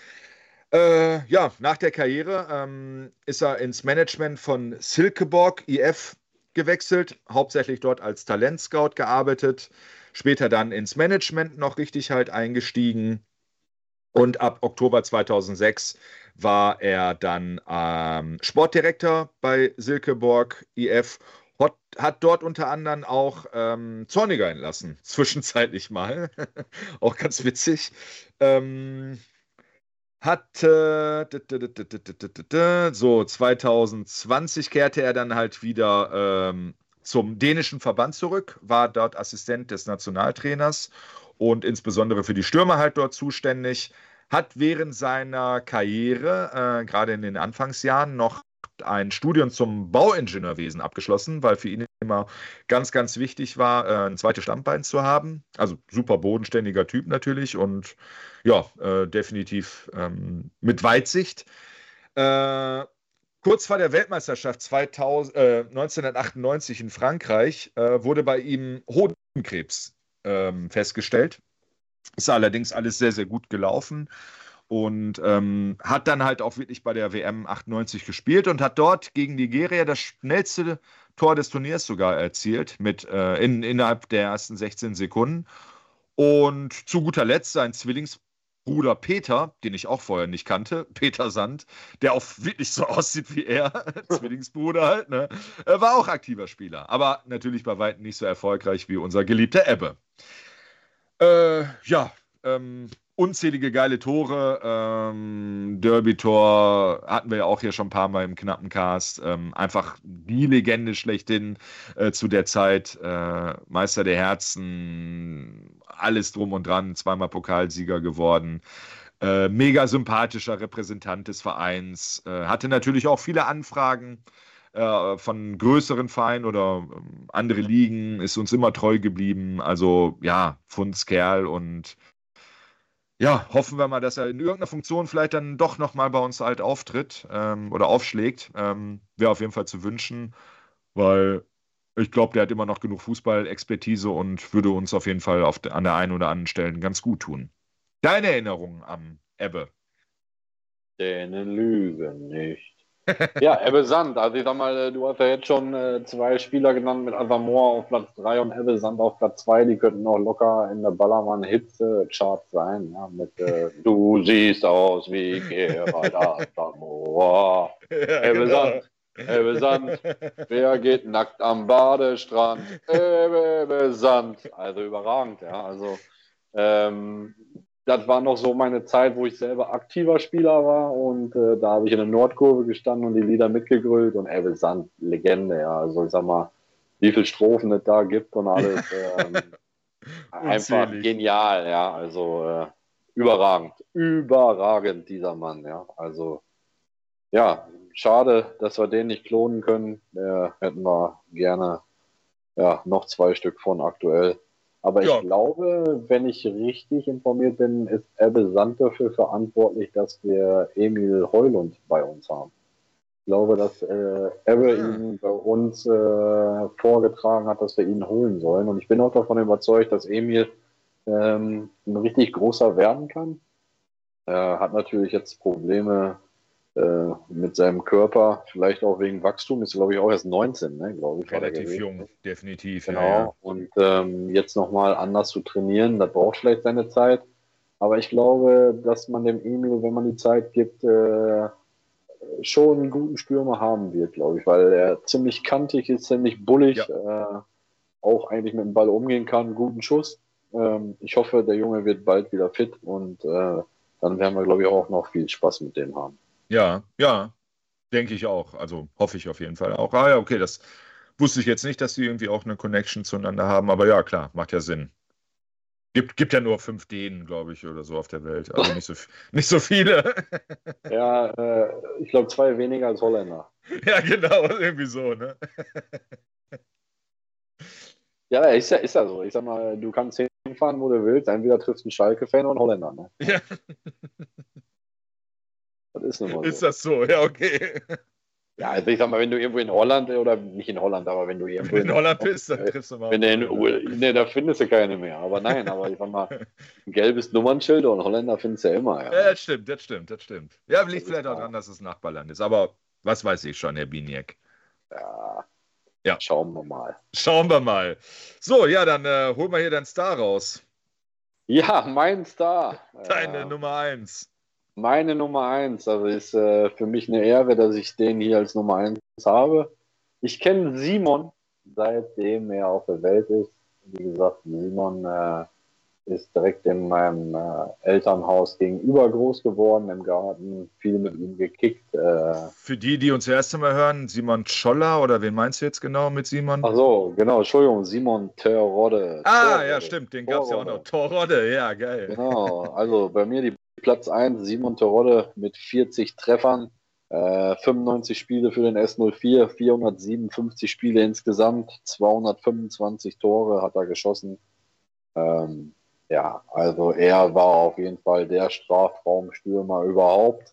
Ja, nach der Karriere ist er ins Management von Silkeborg IF gewechselt, hauptsächlich dort als Talentscout gearbeitet, später dann ins Management noch richtig halt eingestiegen und ab Oktober 2006 war er dann Sportdirektor bei Silkeborg IF, hat dort unter anderem auch Zorniger entlassen, zwischenzeitlich mal, auch ganz witzig. So 2020 kehrte er dann halt wieder zum dänischen Verband zurück, war dort Assistent des Nationaltrainers und insbesondere für die Stürmer halt dort zuständig, hat während seiner Karriere, gerade in den Anfangsjahren, noch ein Studium zum Bauingenieurwesen abgeschlossen, weil für ihn immer ganz, ganz wichtig war, ein zweites Standbein zu haben. Also super bodenständiger Typ natürlich und ja, definitiv mit Weitsicht. Kurz vor der Weltmeisterschaft 1998 in Frankreich wurde bei ihm Hodenkrebs festgestellt. Ist allerdings alles sehr, sehr gut gelaufen. Und hat dann halt auch wirklich bei der WM 98 gespielt und hat dort gegen Nigeria das schnellste Tor des Turniers sogar erzielt, innerhalb der ersten 16 Sekunden. Und zu guter Letzt sein Zwillingsbruder Peter, den ich auch vorher nicht kannte, Peter Sand, der auch wirklich so aussieht wie er, Zwillingsbruder halt, ne, war auch aktiver Spieler. Aber natürlich bei weitem nicht so erfolgreich wie unser geliebter Ebbe. Ja, unzählige geile Tore. Derby-Tor hatten wir ja auch hier schon ein paar Mal im knappen Cast. Einfach die Legende schlechthin zu der Zeit. Meister der Herzen, alles drum und dran, zweimal Pokalsieger geworden. Mega sympathischer Repräsentant des Vereins. Hatte natürlich auch viele Anfragen von größeren Vereinen oder andere Ligen, ist uns immer treu geblieben. Also ja, Fundskerl und ja, hoffen wir mal, dass er in irgendeiner Funktion vielleicht dann doch nochmal bei uns halt auftritt oder aufschlägt. Wäre auf jeden Fall zu wünschen, weil ich glaube, der hat immer noch genug Fußballexpertise und würde uns auf jeden Fall an der einen oder anderen Stelle ganz gut tun. Deine Erinnerungen am Ebbe? Dänen lügen nicht. Ja, Ebbe Sand. Also ich sag mal, du hast ja jetzt schon zwei Spieler genannt mit Asamoah auf Platz 3 und Ebbe Sand auf Platz 2. Die könnten auch locker in der Ballermann-Hitze-Chart sein. Ja, mit Du siehst aus wie Gerald Asamoah. Ebbe Sand. Ebbe Sand. Wer geht nackt am Badestrand? Ebbe Sand. Also überragend, ja. Also das war noch so meine Zeit, wo ich selber aktiver Spieler war und da habe ich in der Nordkurve gestanden und die Lieder mitgegrölt und Ebbe Sand, Legende, ja. Also ich sag mal, wie viele Strophen es da gibt und alles. Einfach Unzählig. genial, ja. Also überragend dieser Mann, ja. Also ja, schade, dass wir den nicht klonen können. Hätten wir gerne noch 2 Stück von aktuell. Aber Ja. ich glaube, wenn ich richtig informiert bin, ist Ebbe Sand dafür verantwortlich, dass wir Emil Heulund bei uns haben. Ich glaube, dass Ebbe ihn bei uns vorgetragen hat, dass wir ihn holen sollen. Und ich bin auch davon überzeugt, dass Emil ein richtig großer werden kann. Er hat natürlich jetzt Probleme mit seinem Körper, vielleicht auch wegen Wachstum, ist glaube ich auch erst 19, ne, glaube ich. Relativ jung, definitiv. Genau, Ja. und jetzt nochmal anders zu trainieren, das braucht vielleicht seine Zeit. Aber ich glaube, dass man dem Emil, wenn man die Zeit gibt, schon einen guten Stürmer haben wird, glaube ich, weil er ziemlich kantig ist, ziemlich bullig, auch eigentlich mit dem Ball umgehen kann, guten Schuss. Ich hoffe, der Junge wird bald wieder fit und dann werden wir, glaube ich, auch noch viel Spaß mit dem haben. Ja, denke ich auch. Also hoffe ich auf jeden Fall auch. Ah ja, okay, das wusste ich jetzt nicht, dass die irgendwie auch eine Connection zueinander haben, aber ja, klar, macht ja Sinn. Gibt ja nur 5 Dänen, glaube ich, oder so auf der Welt. Also nicht so viele. Ja, ich glaube 2 weniger als Holländer. Ja, genau, irgendwie so, ne? Ja, ist ja so. Ich sag mal, du kannst hinfahren, wo du willst. Entweder triffst du einen Schalke-Fan oder einen Holländer. Ne? Ja. Das ist nun mal so. Ist das so? Ja, okay. Ja, also ich sag mal, wenn du irgendwo in Holland, oder nicht in Holland, aber wenn du irgendwo Wenn du in Holland bist, dann triffst du mal. wenn ne, da findest du keine mehr. Aber nein, aber ich sag mal, ein gelbes Nummernschild und Holländer findest du ja immer. Ja. Ja, das stimmt. Ja, liegt vielleicht auch daran, dass es Nachbarland ist, aber was weiß ich schon, Herr Biniek. Ja. Schauen wir mal. Schauen wir mal. So, ja, dann holen wir hier deinen Star raus. Ja, mein Star. Deine Nummer 1. Meine Nummer 1, also ist für mich eine Ehre, dass ich den hier als Nummer 1 habe. Ich kenne Simon, seitdem er auf der Welt ist. Wie gesagt, Simon ist direkt in meinem Elternhaus gegenüber groß geworden, im Garten, viel mit ihm gekickt. Für die uns das erste Mal hören, Simon Scholler, oder wen meinst du jetzt genau mit Simon? Ach so, genau, Entschuldigung, Simon Terodde. Ja, stimmt, den gab es ja auch noch. Terodde, ja, geil. Genau, also bei mir die Platz 1, Simon Terodde mit 40 Treffern, 95 Spiele für den S04, 457 Spiele insgesamt, 225 Tore hat er geschossen. Ja, also er war auf jeden Fall der Strafraumstürmer überhaupt.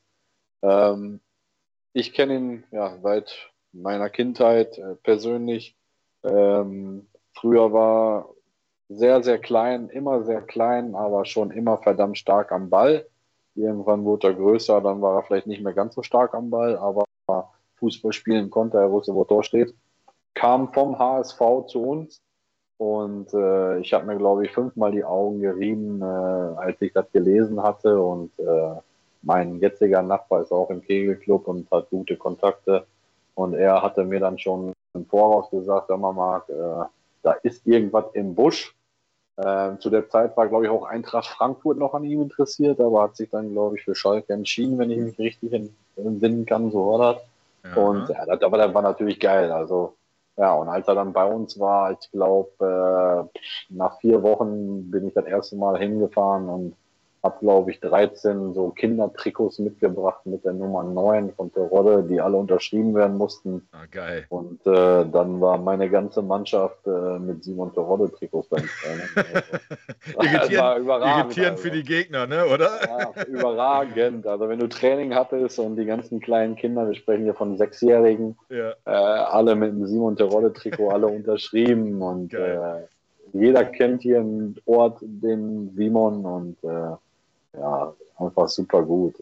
Ich kenne ihn seit meiner Kindheit persönlich. Früher war sehr, sehr klein, immer sehr klein, aber schon immer verdammt stark am Ball. Irgendwann wurde er größer, dann war er vielleicht nicht mehr ganz so stark am Ball, aber Fußball spielen konnte, er wusste, wo Tor steht. Kam vom HSV zu uns und ich habe mir, glaube ich, 5-mal die Augen gerieben, als ich das gelesen hatte, und mein jetziger Nachbar ist auch im Kegelclub und hat gute Kontakte, und er hatte mir dann schon im Voraus gesagt, sag mal, Marc, da ist irgendwas im Busch. Zu der Zeit war, glaube ich, auch Eintracht Frankfurt noch an ihm interessiert, aber hat sich dann, glaube ich, für Schalke entschieden, wenn ich mich richtig entsinnen kann, so war das. Ja. Und das war natürlich geil. Also, ja, und als er dann bei uns war, ich glaube, nach 4 Wochen bin ich das erste Mal hingefahren und habe, glaube ich, 13 so Kindertrikots mitgebracht mit der Nummer 9 von Terodde, die alle unterschrieben werden mussten. Geil. Und dann war meine ganze Mannschaft mit Simon Terodde-Trikots beim Training. Irritierend für die Gegner, ne, oder? Ja, überragend. Also wenn du Training hattest und die ganzen kleinen Kinder, wir sprechen hier von 6-Jährigen, alle mit dem Simon Terodde-Trikot, alle unterschrieben, und jeder kennt hier im Ort den Simon, und einfach super gut,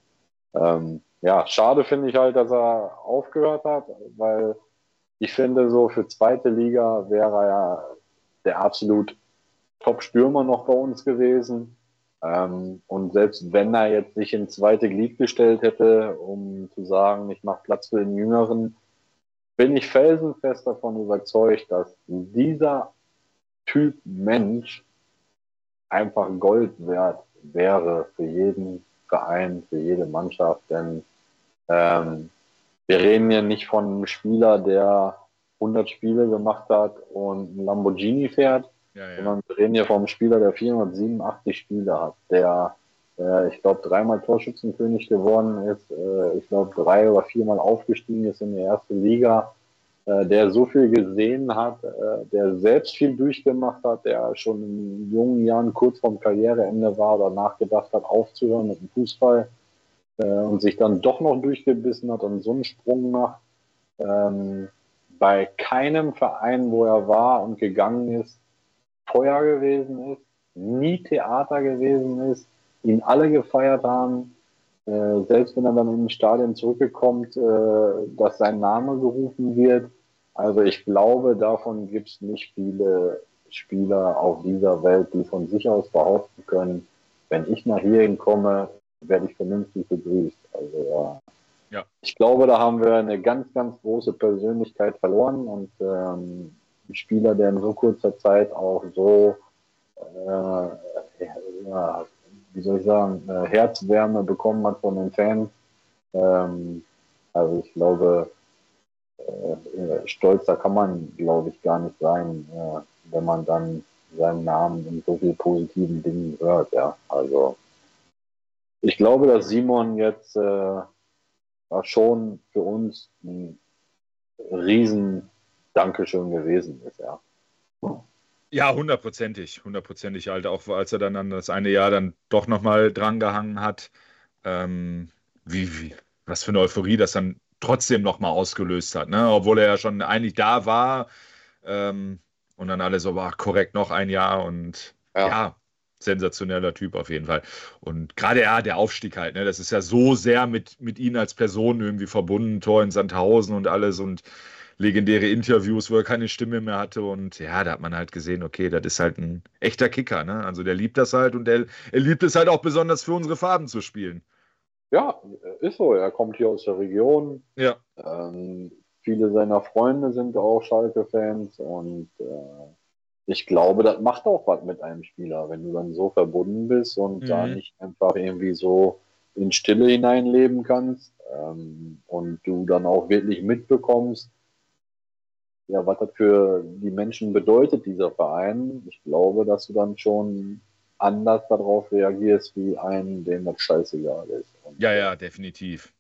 schade finde ich halt, dass er aufgehört hat, weil ich finde, so für zweite Liga wäre er ja der absolut Top-Stürmer noch bei uns gewesen. Und selbst wenn er jetzt sich in zweite Glied gestellt hätte, um zu sagen, ich mache Platz für den Jüngeren, bin ich felsenfest davon überzeugt, dass dieser Typ Mensch einfach Gold wert wäre für jeden Verein, für jede Mannschaft, denn wir reden ja nicht von einem Spieler, der 100 Spiele gemacht hat und ein Lamborghini fährt, sondern wir reden ja vom Spieler, der 487 Spiele hat, der, ich glaube, 3-mal Torschützenkönig geworden ist, ich glaube, 3 oder 4-mal aufgestiegen ist in die erste Liga, der so viel gesehen hat, der selbst viel durchgemacht hat, der schon in jungen Jahren kurz vorm Karriereende war oder nachgedacht hat, aufzuhören mit dem Fußball und sich dann doch noch durchgebissen hat und so einen Sprung macht. Bei keinem Verein, wo er war und gegangen ist, Feuer gewesen ist, nie Theater gewesen ist, ihn alle gefeiert haben, selbst wenn er dann in den Stadion zurückkommt, dass sein Name gerufen wird. Also ich glaube, davon gibt es nicht viele Spieler auf dieser Welt, die von sich aus behaupten können, wenn ich nach hierhin komme, werde ich vernünftig begrüßt. Also ja. Ich glaube, da haben wir eine ganz, ganz große Persönlichkeit verloren und ein Spieler, der in so kurzer Zeit auch so wie soll ich sagen, Herzwärme bekommen hat von den Fans. Also ich glaube, stolzer kann man, glaube ich, gar nicht sein, wenn man dann seinen Namen in so vielen positiven Dingen hört. Ja, also ich glaube, dass Simon jetzt schon für uns ein riesen Dankeschön gewesen ist. Ja. Ja, hundertprozentig, halt, auch als er dann das eine Jahr dann doch nochmal drangehangen hat, was für eine Euphorie das dann trotzdem nochmal ausgelöst hat, ne? Obwohl er ja schon eigentlich da war und dann alle so, war korrekt, noch ein Jahr und ja, sensationeller Typ auf jeden Fall. Und gerade der Aufstieg halt, ne? Das ist ja so sehr mit ihm als Person irgendwie verbunden, Tor in Sandhausen und alles und legendäre Interviews, wo er keine Stimme mehr hatte und ja, da hat man halt gesehen, okay, das ist halt ein echter Kicker, ne? Also der liebt das halt und er liebt es halt auch besonders für unsere Farben zu spielen. Ja, ist so. Er kommt hier aus der Region. Ja. Viele seiner Freunde sind auch Schalke-Fans und ich glaube, das macht auch was mit einem Spieler, wenn du dann so verbunden bist und da nicht einfach irgendwie so in Stille hineinleben kannst und du dann auch wirklich mitbekommst, ja, was das für die Menschen bedeutet, dieser Verein. Ich glaube, dass du dann schon anders darauf reagierst, wie einen, dem das scheißegal ist. Und ja, definitiv.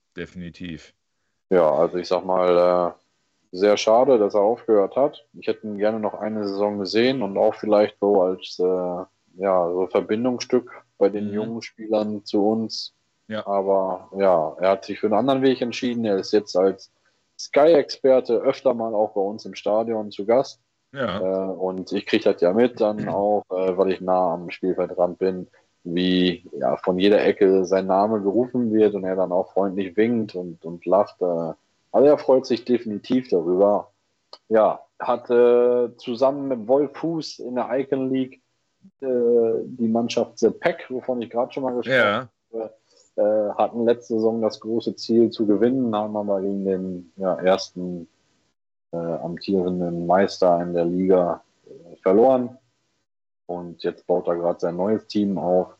Ja, also ich sag mal, sehr schade, dass er aufgehört hat. Ich hätte ihn gerne noch eine Saison gesehen und auch vielleicht so als so Verbindungsstück bei den jungen Spielern zu uns. Ja. Aber ja, er hat sich für einen anderen Weg entschieden. Er ist jetzt als Sky-Experte öfter mal auch bei uns im Stadion zu Gast. Ja. Und ich kriege das ja mit dann auch, weil ich nah am Spielfeldrand bin, wie ja von jeder Ecke sein Name gerufen wird und er dann auch freundlich winkt und lacht. Also er freut sich definitiv darüber. Ja, hat zusammen mit Wolf Fuß in der Icon League die Mannschaft The Pack, wovon ich gerade schon mal gesprochen habe, hatten letzte Saison das große Ziel zu gewinnen, haben aber gegen den ersten amtierenden Meister in der Liga verloren. Und jetzt baut er gerade sein neues Team auf.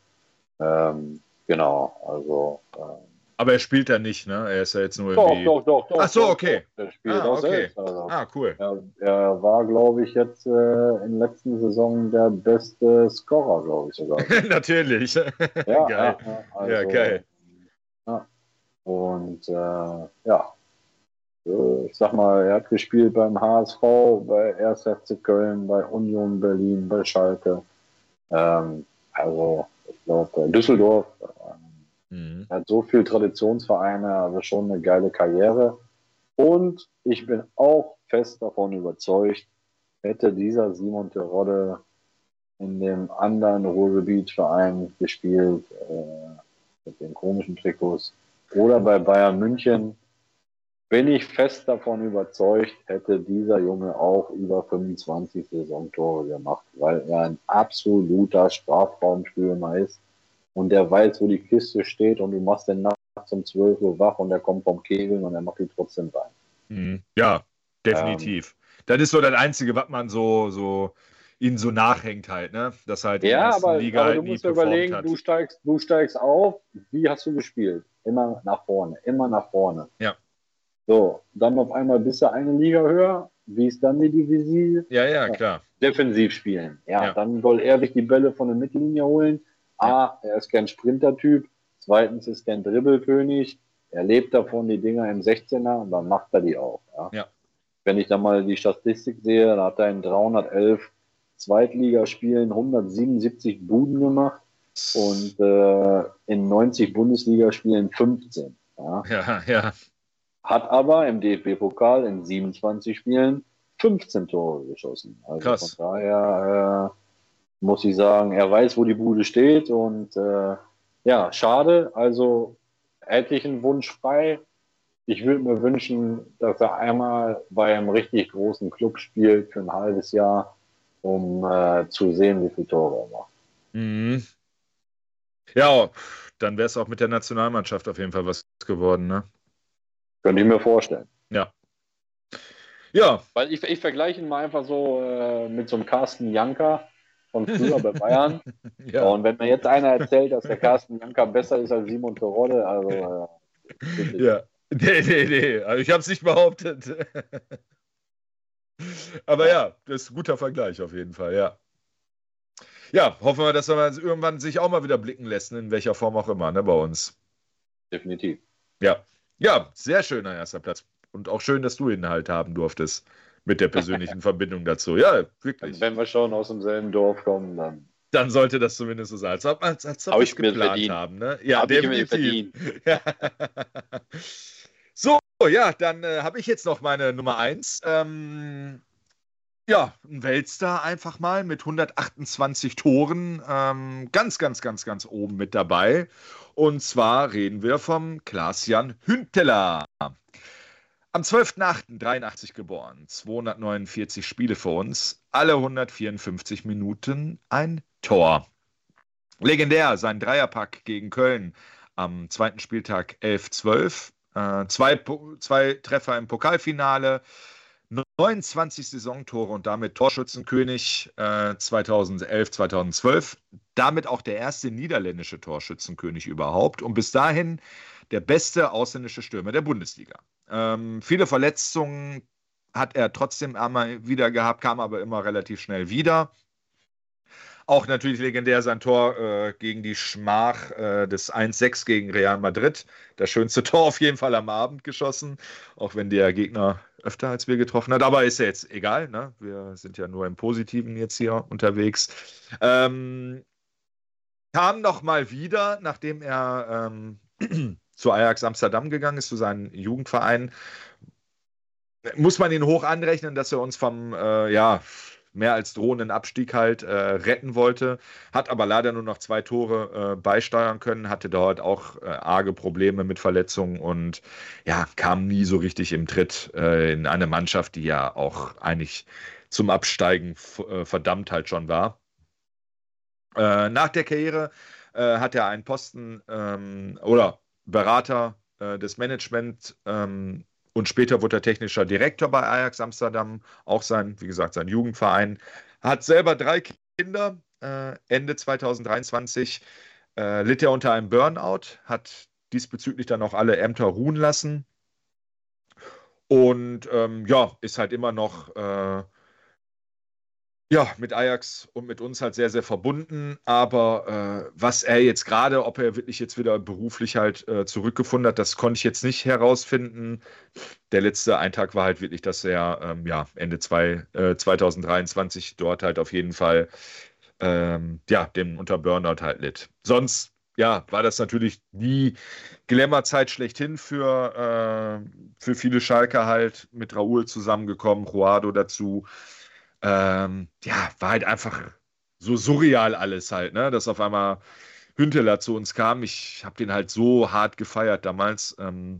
Genau, also. Aber er spielt da nicht, ne? Er ist ja jetzt nur Doch, irgendwie... Doch. Ach so, okay. Er spielt auch selbst. Also, cool. Er war, glaube ich, jetzt in der letzten Saison der beste Scorer, glaube ich sogar. Natürlich. Ja, geil. Also, geil. Ja. Und ich sag mal, er hat gespielt beim HSV, bei 1. FC Köln, bei Union Berlin, bei Schalke. Also ich glaube, Düsseldorf. Er hat so viele Traditionsvereine, also schon eine geile Karriere. Und ich bin auch fest davon überzeugt, hätte dieser Simon Terodde in dem anderen Ruhrgebietverein gespielt, mit den komischen Trikots, oder bei Bayern München, bin ich fest davon überzeugt, hätte dieser Junge auch über 25 Saisontore gemacht, weil er ein absoluter Strafraumstürmer ist und der weiß, wo die Kiste steht und du machst den nachts um 12 Uhr wach und er kommt vom Kegeln und er macht die trotzdem rein. Ja, definitiv. Das ist so das Einzige, was man so ihnen so nachhängt halt, ne? Dass halt in der Ja, ersten Liga aber halt du nie musst dir performt überlegen, hat. du steigst auf, wie hast du gespielt? Immer nach vorne, immer nach vorne. Ja. So, dann auf einmal bist du eine Liga höher, wie ist dann die Divisie? Ja, klar. Defensiv spielen. Ja. Dann soll er sich die Bälle von der Mittellinie holen. A, er ist kein Sprintertyp. Zweitens ist er ein Dribbelkönig. Er lebt davon, die Dinger im 16er und dann macht er die auch. Ja. Wenn ich dann mal die Statistik sehe, da hat er in 311 Zweitligaspielen 177 Buden gemacht und in 90 Bundesligaspielen 15. Ja. Hat aber im DFB-Pokal in 27 Spielen 15 Tore geschossen. Also Krass. Von daher muss ich sagen, er weiß, wo die Bude steht und schade. Also hätte ich einen Wunsch frei. Ich würde mir wünschen, dass er einmal bei einem richtig großen Club spielt für ein halbes Jahr, um zu sehen, wie viele Tore er macht. Mhm. Ja, dann wäre es auch mit der Nationalmannschaft auf jeden Fall was geworden, ne? Könnte ich mir vorstellen. Ja, Weil ich vergleiche ihn mal einfach so mit so einem Carsten Janka von früher bei Bayern. ja. Und wenn mir jetzt einer erzählt, dass der Carsten Janka besser ist als Simon Terodde, also Ja. Nee. Also ich habe es nicht behauptet. Aber ja, das ist ein guter Vergleich auf jeden Fall, ja. Ja, hoffen wir, dass er irgendwann sich auch mal wieder blicken lässt, in welcher Form auch immer, ne, bei uns. definitiv. Ja, sehr schöner erster Platz. Und auch schön, dass du ihn halt haben durftest mit der persönlichen Verbindung dazu. Ja, wirklich. Wenn wir schon aus demselben Dorf kommen, dann Dann sollte das zumindest so sein. Als ob wir Hab ich es mir geplant verdient. haben. Ne? Ja, Hab ich mir definitiv. Ja. So, ja, dann habe ich jetzt noch meine Nummer 1. Ja, ein Weltstar einfach mal mit 128 Toren. Ganz oben mit dabei. Und zwar reden wir vom Klaas-Jan Huntelaar. Am 12.08.83 geboren, 249 Spiele für uns, alle 154 Minuten ein Tor. Legendär, sein Dreierpack gegen Köln am zweiten Spieltag 11-12, zwei Treffer im Pokalfinale, 29 Saisontore und damit Torschützenkönig 2011-2012. Damit auch der erste niederländische Torschützenkönig überhaupt und bis dahin der beste ausländische Stürmer der Bundesliga. Viele Verletzungen hat er trotzdem einmal wieder gehabt, kam aber immer relativ schnell wieder. Auch natürlich legendär sein Tor gegen die Schmach des 1-6 gegen Real Madrid. Das schönste Tor auf jeden Fall am Abend geschossen, auch wenn der Gegner öfter als wir getroffen hat. Aber ist ja jetzt egal, ne? Wir sind ja nur im Positiven jetzt hier unterwegs. Kam noch mal wieder, nachdem er zu Ajax Amsterdam gegangen ist, zu seinem Jugendverein. Muss man ihn hoch anrechnen, dass er uns vom mehr als drohenden Abstieg halt retten wollte. Hat aber leider nur noch 2 Tore beisteuern können, hatte dort auch arge Probleme mit Verletzungen und ja, kam nie so richtig im Tritt in eine Mannschaft, die ja auch eigentlich zum Absteigen verdammt halt schon war. Nach der Karriere hat er einen Posten oder Berater des Management und später wurde er technischer Direktor bei Ajax Amsterdam, auch sein Jugendverein. Hat selber 3 Kinder. Ende 2023 litt er unter einem Burnout, hat diesbezüglich dann auch alle Ämter ruhen lassen und ist halt immer noch mit Ajax und mit uns halt sehr, sehr verbunden. Aber was er jetzt gerade, ob er wirklich jetzt wieder beruflich halt zurückgefunden hat, das konnte ich jetzt nicht herausfinden. Der letzte Eintag war halt wirklich, dass er Ende 2023 dort halt auf jeden Fall dem unter Burnout halt litt. Sonst war das natürlich die Glamour-Zeit schlechthin für viele Schalker halt, mit Raúl zusammengekommen, Juado dazu. War halt einfach so surreal alles halt, ne? Dass auf einmal Huntelaar zu uns kam. Ich habe den halt so hart gefeiert damals,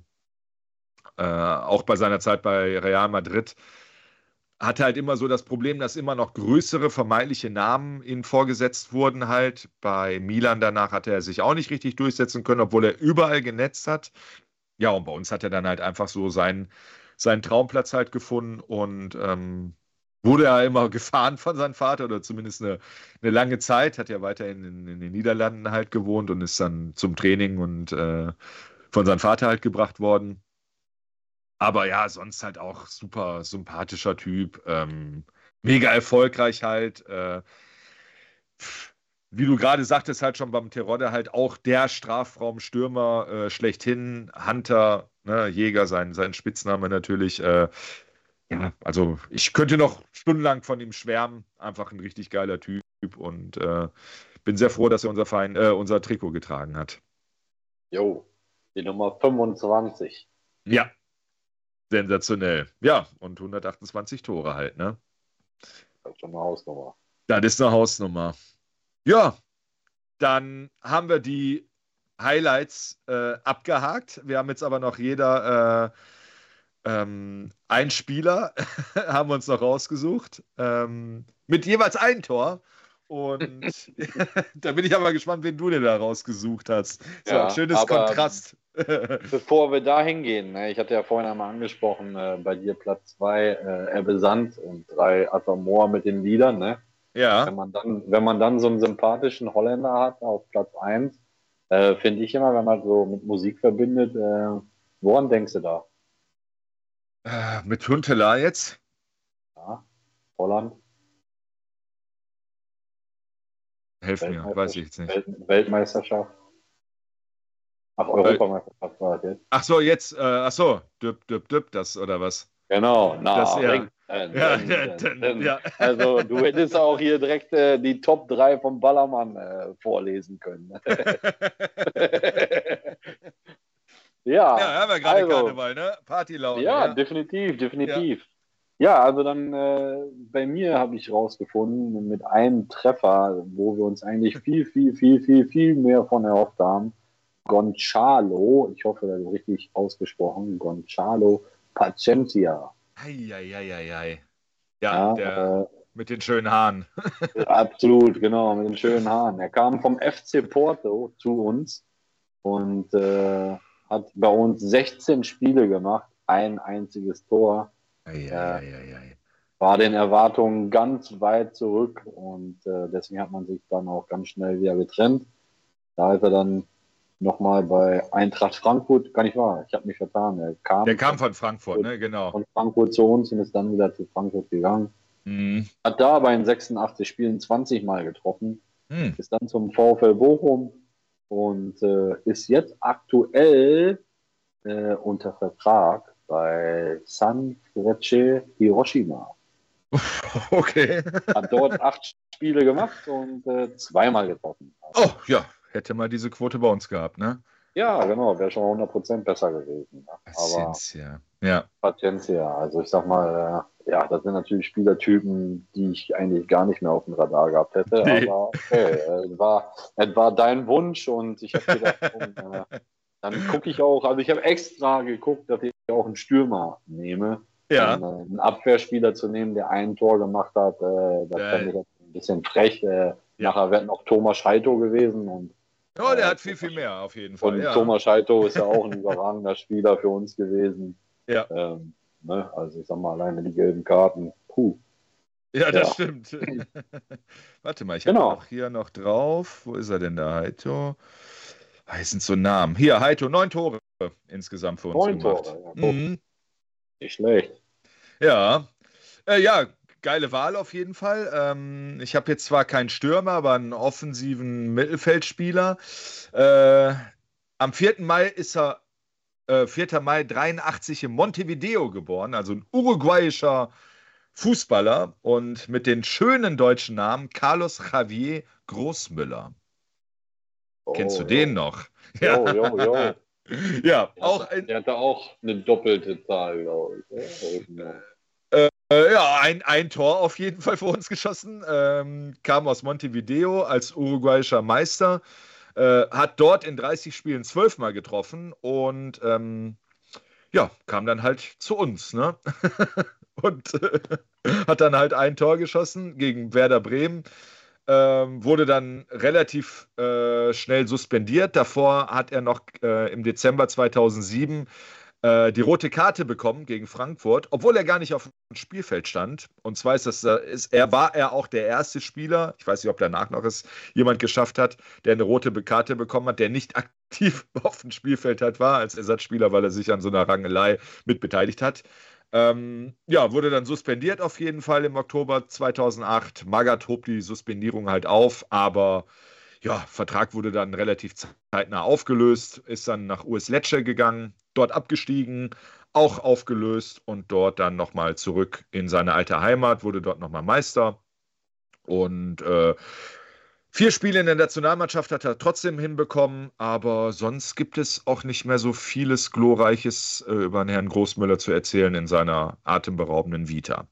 auch bei seiner Zeit bei Real Madrid. Hatte halt immer so das Problem, dass immer noch größere vermeintliche Namen ihm vorgesetzt wurden halt. Bei Milan danach hatte er sich auch nicht richtig durchsetzen können, obwohl er überall genetzt hat. Ja, und bei uns hat er dann halt einfach so seinen Traumplatz halt gefunden und wurde ja immer gefahren von seinem Vater oder zumindest eine lange Zeit, hat ja weiterhin in den Niederlanden halt gewohnt und ist dann zum Training und von seinem Vater halt gebracht worden. Aber ja, sonst halt auch super sympathischer Typ, mega erfolgreich halt. Wie du gerade sagtest, halt schon beim Terodde halt auch der Strafraumstürmer schlechthin, Hunter, ne, Jäger, sein Spitzname natürlich. Ja, also ich könnte noch stundenlang von ihm schwärmen. Einfach ein richtig geiler Typ und bin sehr froh, dass er unser Trikot getragen hat. Jo, die Nummer 25. Ja, sensationell. Ja, und 128 Tore halt, ne? Das ist schon eine Hausnummer. Das ist eine Hausnummer. Ja, dann haben wir die Highlights abgehakt. Wir haben jetzt aber noch jeder einen Spieler, haben wir uns noch rausgesucht, mit jeweils ein Tor. Und da bin ich aber gespannt, wen du dir da rausgesucht hast. So Ja, ein schönes aber Kontrast. bevor wir da hingehen, ne, ich hatte ja vorhin einmal angesprochen, bei dir Platz 2 Ebbe Sand und 3 Asamoah mit den Liedern. Ne? Ja, Wenn man dann so einen sympathischen Holländer hat auf Platz 1, finde ich immer, wenn man so mit Musik verbindet, woran denkst du da? mit Huntelaar jetzt. Ja, Holland, Helf mir, weiß ich jetzt nicht. Weltmeisterschaft. Ach, Europameisterschaft war das jetzt. Ach so, jetzt, Düpp, das oder was? Genau, Das, ja. Ring. Ja, ja. Also du hättest auch hier direkt die Top 3 vom Ballermann vorlesen können. Ja, Ja, haben wir gerade also, Karneval, ne? Partylaune. ja, Ja. definitiv. Ja, also dann bei mir habe ich rausgefunden, mit einem Treffer, wo wir uns eigentlich viel mehr von erhofft haben, Gonçalo, ich hoffe, das ist richtig ausgesprochen, Gonçalo Pacientia. Ei. Ja, Ja, der mit den schönen Haaren. absolut, genau, mit den schönen Haaren. Er kam vom FC Porto zu uns und hat bei uns 16 Spiele gemacht, ein einziges Tor. Ei. War den Erwartungen ganz weit zurück und deswegen hat man sich dann auch ganz schnell wieder getrennt. Da ist er dann nochmal bei Eintracht Frankfurt, gar nicht wahr, ich habe mich vertan. Der kam von Frankfurt, ne? Genau. von Frankfurt zu uns und ist dann wieder zu Frankfurt gegangen. Mhm. Hat da bei den 86 Spielen 20 Mal getroffen, Hm. ist dann zum VfL Bochum und ist jetzt aktuell unter Vertrag bei Sanfrecce Hiroshima. Okay. Hat dort 8 Spiele gemacht und 2-mal getroffen. Oh, ja. Hätte mal diese Quote bei uns gehabt, ne? Ja, genau, wäre schon 100% besser gewesen. Ne? Aber Paciencia. Ja. Paciencia, also ich sag mal, ja, das sind natürlich Spielertypen, die ich eigentlich gar nicht mehr auf dem Radar gehabt hätte. Nee. Aber okay, es war dein Wunsch und ich habe gedacht, dann gucke ich auch, also ich habe extra geguckt, dass ich auch einen Stürmer nehme. Ja. Einen Abwehrspieler zu nehmen, der ein Tor gemacht hat, das fand ich jetzt ein bisschen frech. Nachher wäre noch Thomas Heito gewesen und Oh, der hat viel mehr auf jeden Fall. und Ja. Thomas Heito ist ja auch ein überragender Spieler für uns gewesen. Ja. Ne? Also ich sag mal, alleine die gelben Karten. Puh. Ja, das Ja. stimmt. Warte mal, ich Genau. habe auch hier noch drauf. Wo ist er denn da, Heito? Hier sind so Namen. Hier, Heito, 9 Tore insgesamt für uns 9 gemacht. Tore. Ja, guck, Mhm. nicht schlecht. Ja. Ja, geile Wahl auf jeden Fall. Ich habe jetzt zwar keinen Stürmer, aber einen offensiven Mittelfeldspieler. Am 4. Mai ist er 4. Mai 83 in Montevideo geboren, also ein uruguayischer Fußballer und mit den schönen deutschen Namen Carlos Javier Großmüller. Kennst du den noch? Jo. Ja, auch Der hatte auch eine doppelte Zahl, glaube ich. ja, ein Tor auf jeden Fall für uns geschossen. Kam aus Montevideo als uruguayischer Meister. Hat dort in 30 Spielen 12 Mal getroffen und ja, kam dann halt zu uns, ne? Und hat dann halt ein Tor geschossen gegen Werder Bremen. Wurde dann relativ schnell suspendiert. Davor hat er noch im Dezember 2007 die rote Karte bekommen gegen Frankfurt, obwohl er gar nicht auf dem Spielfeld stand. Und zwar war er auch der erste Spieler, ich weiß nicht, ob danach noch es jemand geschafft hat, der eine rote Karte bekommen hat, der nicht aktiv auf dem Spielfeld war als Ersatzspieler, weil er sich an so einer Rangelei mit beteiligt hat. Wurde dann suspendiert auf jeden Fall im Oktober 2008. Magath hob die Suspendierung halt auf, aber ja, Vertrag wurde dann relativ zeitnah aufgelöst, ist dann nach US Lecce gegangen, dort abgestiegen, auch aufgelöst und dort dann nochmal zurück in seine alte Heimat, wurde dort nochmal Meister. Und 4 Spiele in der Nationalmannschaft hat er trotzdem hinbekommen, aber sonst gibt es auch nicht mehr so vieles Glorreiches über den Herrn Großmüller zu erzählen in seiner atemberaubenden Vita.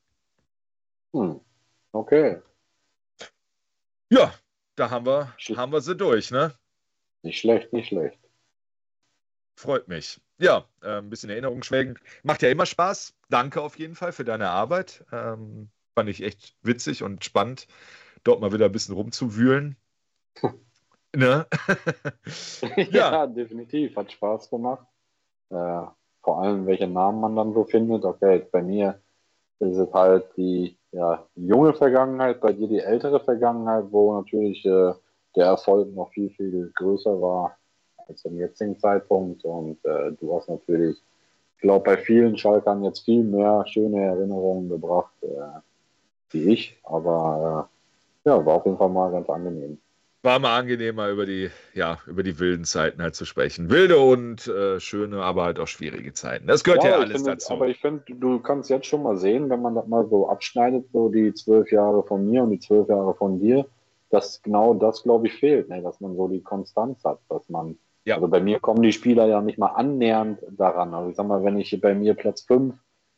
Okay. Ja, da haben wir sie durch, ne? Nicht schlecht, nicht schlecht. Freut mich. Ja, ein bisschen Erinnerung schwelgen. Macht ja immer Spaß. Danke auf jeden Fall für deine Arbeit. Fand ich echt witzig und spannend, dort mal wieder ein bisschen rumzuwühlen. Ne? Ja, definitiv. Hat Spaß gemacht. Vor allem, welche Namen man dann so findet. Okay, jetzt bei mir ist es halt die junge Vergangenheit, bei dir die ältere Vergangenheit, wo natürlich der Erfolg noch viel, viel größer war als zum jetzigen Zeitpunkt. Und du hast natürlich, ich glaube, bei vielen Schalkern jetzt viel mehr schöne Erinnerungen gebracht, wie ich. Aber war auf jeden Fall mal ganz angenehm. War mal angenehmer, über die wilden Zeiten halt zu sprechen. Wilde und schöne, aber halt auch schwierige Zeiten. Das gehört ja alles dazu. Aber ich finde, du kannst jetzt schon mal sehen, wenn man das mal so abschneidet, so die 12 Jahre von mir und die 12 Jahre von dir, dass genau das, glaube ich, fehlt, ne? Dass man so die Konstanz hat, dass man, also bei mir kommen die Spieler ja nicht mal annähernd daran. Also ich sag mal, wenn ich bei mir Platz 5,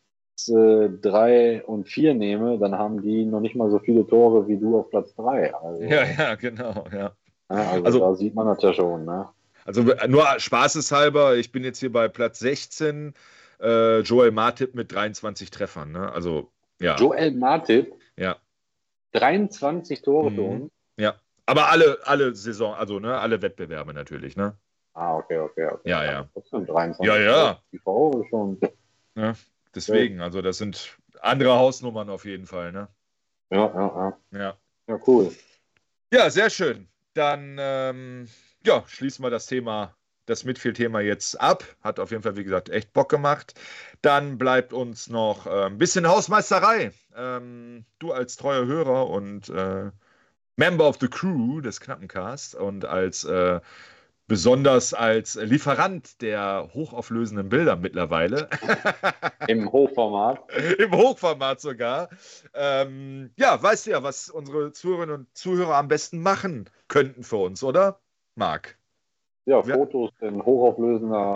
3 und 4 nehme, dann haben die noch nicht mal so viele Tore wie du auf Platz 3. Also, ja, genau, ja. Also da sieht man das ja schon, ne? Also nur spaßeshalber, ich bin jetzt hier bei Platz 16, Joel Matip mit 23 Treffern, ne? Also, ja. Joel Matip? Ja. 23 Tore für uns? Ja, aber alle Saison, also ne, alle Wettbewerbe natürlich, ne? Okay. Ja. Das sind 23 Ja. Die Tore schon. Ja, deswegen, also das sind andere Hausnummern auf jeden Fall, ne? Ja. Ja, Cool. Ja, sehr schön. Dann schließen wir das Midfield-Thema jetzt ab. Hat auf jeden Fall, wie gesagt, echt Bock gemacht. Dann bleibt uns noch ein bisschen Hausmeisterei. Du als treuer Hörer und Member of the Crew des Knappencast und besonders als Lieferant der hochauflösenden Bilder mittlerweile. Im Hochformat. Im Hochformat sogar. Weißt du ja, was unsere Zuhörerinnen und Zuhörer am besten machen könnten für uns, oder? Marc? Ja, Fotos in hochauflösender,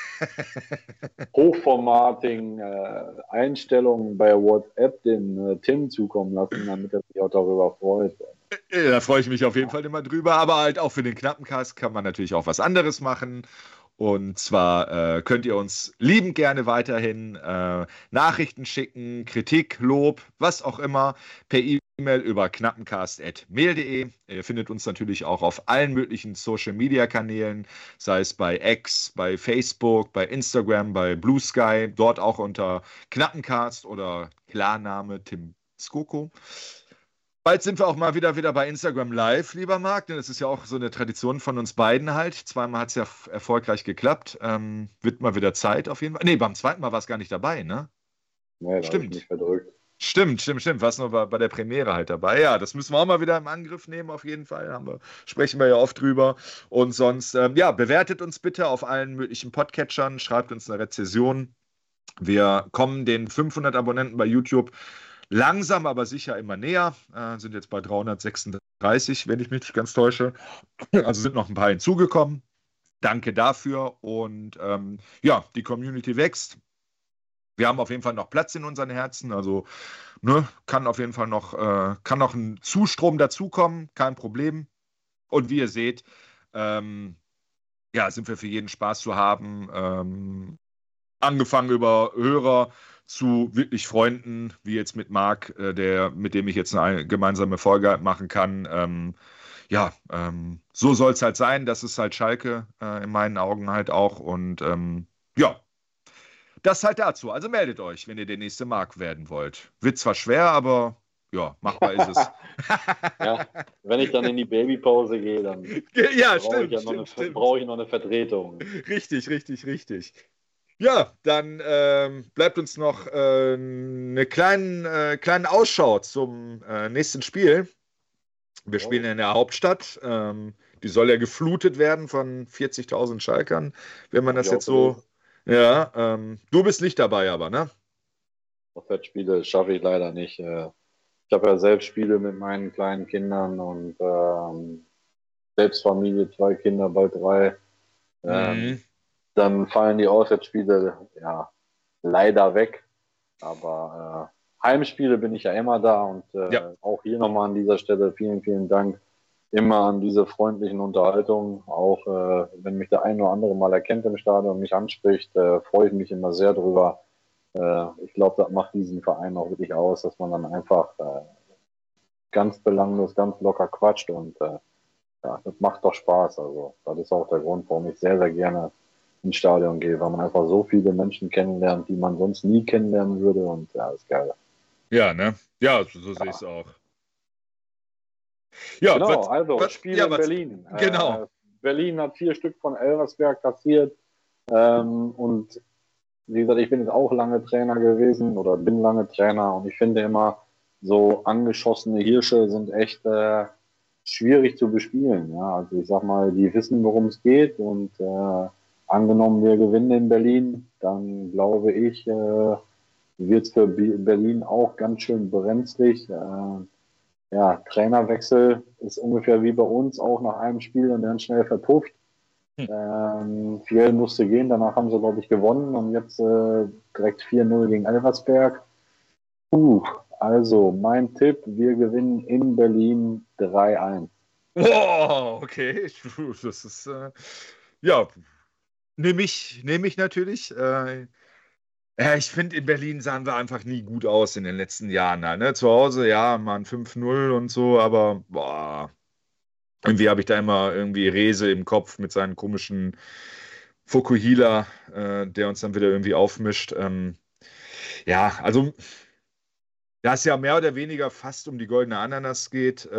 hochformatigen Einstellungen bei WhatsApp den Tim zukommen lassen, damit er sich auch darüber freut. Da freue ich mich auf jeden Fall immer drüber, aber halt auch für den Knappencast kann man natürlich auch was anderes machen. Und zwar könnt ihr uns liebend gerne weiterhin Nachrichten schicken, Kritik, Lob, was auch immer, per E-Mail über knappencast@mail.de. Ihr findet uns natürlich auch auf allen möglichen Social-Media-Kanälen, sei es bei X, bei Facebook, bei Instagram, bei Blue Sky, dort auch unter Knappencast oder Klarname Tim Skoko. Bald sind wir auch mal wieder bei Instagram live, lieber Marc, denn das ist ja auch so eine Tradition von uns beiden halt. Zweimal hat es ja erfolgreich geklappt. Wird mal wieder Zeit auf jeden Fall. Nee, beim zweiten Mal war es gar nicht dabei, ne? Nee, stimmt. Nicht verdrückt. Stimmt. Warst nur bei der Premiere halt dabei. Ja, das müssen wir auch mal wieder im Angriff nehmen, auf jeden Fall. Sprechen wir ja oft drüber. Und sonst, bewertet uns bitte auf allen möglichen Podcatchern, schreibt uns eine Rezension. Wir kommen den 500 Abonnenten bei YouTube langsam, aber sicher immer näher. Sind jetzt bei 336, wenn ich mich nicht ganz täusche. Also sind noch ein paar hinzugekommen. Danke dafür. Und die Community wächst. Wir haben auf jeden Fall noch Platz in unseren Herzen. Also kann auf jeden Fall noch ein Zustrom dazukommen. Kein Problem. Und wie ihr seht, sind wir für jeden Spaß zu haben. Angefangen über Hörer zu wirklich Freunden, wie jetzt mit Marc, mit dem ich jetzt eine gemeinsame Folge machen kann. So soll es halt sein. Das ist halt Schalke in meinen Augen halt auch. Und das halt dazu. Also meldet euch, wenn ihr der nächste Marc werden wollt. Wird zwar schwer, aber ja, machbar ist es. Ja, wenn ich dann in die Babypause gehe, dann Ja, brauche ich noch eine Vertretung. Richtig. Ja, dann bleibt uns noch eine kleinen Ausschau zum nächsten Spiel. Wir spielen in der Hauptstadt. Die soll ja geflutet werden von 40.000 Schalkern, wenn man das jetzt so... Ja, du bist nicht dabei aber, ne? Auswärtsspiele schaffe ich leider nicht. Ich habe ja selbst Spiele mit meinen kleinen Kindern und selbst Familie, 2 Kinder, bald 3. Dann fallen die Auswärtsspiele ja leider weg. Aber Heimspiele bin ich ja immer da und auch hier nochmal an dieser Stelle vielen, vielen Dank immer an diese freundlichen Unterhaltungen. Auch wenn mich der ein oder andere mal erkennt im Stadion und mich anspricht, freue ich mich immer sehr drüber. Ich glaube, das macht diesen Verein auch wirklich aus, dass man dann einfach ganz belanglos, ganz locker quatscht und das macht doch Spaß. Also das ist auch der Grund, warum ich sehr, sehr gerne ins Stadion gehe, weil man einfach so viele Menschen kennenlernt, die man sonst nie kennenlernen würde und ja, ist geil. Ja, ne? Ja, so sehe ich es auch. Ja, genau, Spiel in Berlin. Genau. Berlin hat 4 Stück von Elversberg kassiert und wie gesagt, ich bin jetzt auch lange Trainer gewesen oder bin lange Trainer und ich finde immer, so angeschossene Hirsche sind echt schwierig zu bespielen. Ja? Also ich sag mal, die wissen, worum es geht und angenommen, wir gewinnen in Berlin, dann glaube ich, wird es für Berlin auch ganz schön brenzlig. Trainerwechsel ist ungefähr wie bei uns, auch nach einem Spiel und dann schnell verpufft. Fiel musste gehen, danach haben sie, glaube ich, gewonnen und jetzt direkt 4-0 gegen Elversberg. Also mein Tipp, wir gewinnen in Berlin 3-1. Oh, okay. Das ist, nehme ich natürlich. Ich finde, in Berlin sahen wir einfach nie gut aus in den letzten Jahren. Ne? Zu Hause, ja, mal ein 5-0 und so, aber irgendwie habe ich da immer irgendwie Rehse im Kopf mit seinen komischen Fukuhila, der uns dann wieder irgendwie aufmischt. Also, da es ja mehr oder weniger fast um die goldene Ananas geht,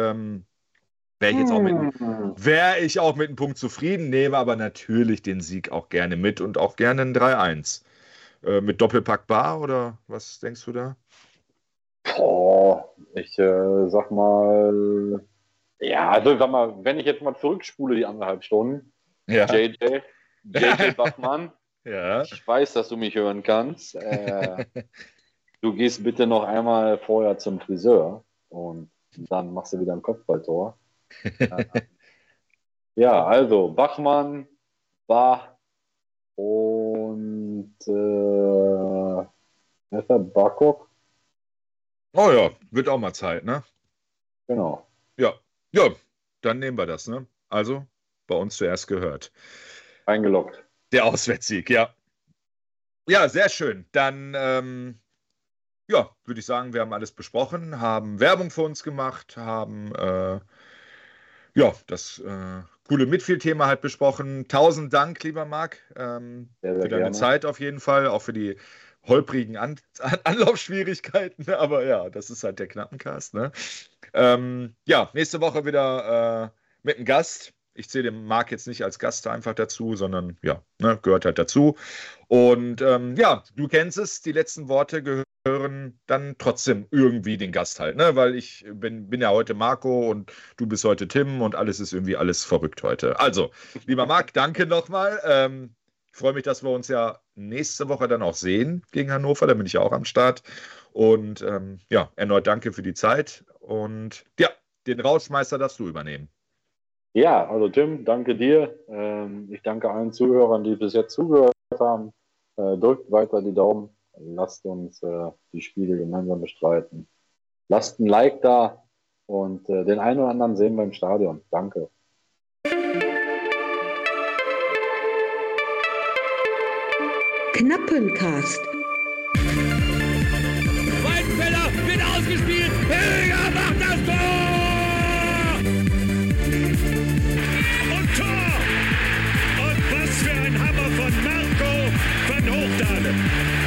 wäre ich auch mit einem Punkt zufrieden, nehme aber natürlich den Sieg auch gerne mit und auch gerne ein 3-1. Mit Doppelpack Bar oder was denkst du da? Ich sag mal, wenn ich jetzt mal zurückspule die 1,5 Stunden, JJ Bachmann, ich weiß, dass du mich hören kannst. Du gehst bitte noch einmal vorher zum Friseur und dann machst du wieder ein Kopfballtor. Also Bachmann, Bach und Barkok. Oh ja, wird auch mal Zeit, ne? Genau. Ja, dann nehmen wir das, ne? Also, bei uns zuerst gehört. Eingeloggt. Der Auswärtssieg, ja. Ja, sehr schön. Dann, würde ich sagen, wir haben alles besprochen, haben Werbung für uns gemacht, haben, das coole Midfield-Thema halt besprochen. 1000 Dank, lieber Marc, für deine Zeit auf jeden Fall, auch für die holprigen Anlaufschwierigkeiten, aber ja, das ist halt der Knappencast, ne? Nächste Woche wieder mit einem Gast. Ich zähle den Marc jetzt nicht als Gast einfach dazu, sondern gehört halt dazu. Und du kennst es, die letzten Worte gehören dann trotzdem irgendwie den Gast halt, ne? Weil ich bin ja heute Marco und du bist heute Tim und alles ist irgendwie alles verrückt heute. Also, lieber Marc, danke nochmal. Ich freue mich, dass wir uns ja nächste Woche dann auch sehen gegen Hannover. Da bin ich ja auch am Start. Und erneut danke für die Zeit. Und den Rauschmeister darfst du übernehmen. Ja, also Tim, danke dir. Ich danke allen Zuhörern, die bis jetzt zugehört haben. Drückt weiter die Daumen. Lasst uns die Spiele gemeinsam bestreiten. Lasst ein Like da und den einen oder anderen sehen wir im Stadion. Danke. Knappencast. Weidenfeller wird ausgespielt. Höger macht das Tor! Und Tor! Und was für ein Hammer von Marco van Hoogdalen.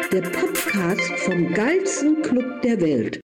der Podcast vom geilsten Club der Welt.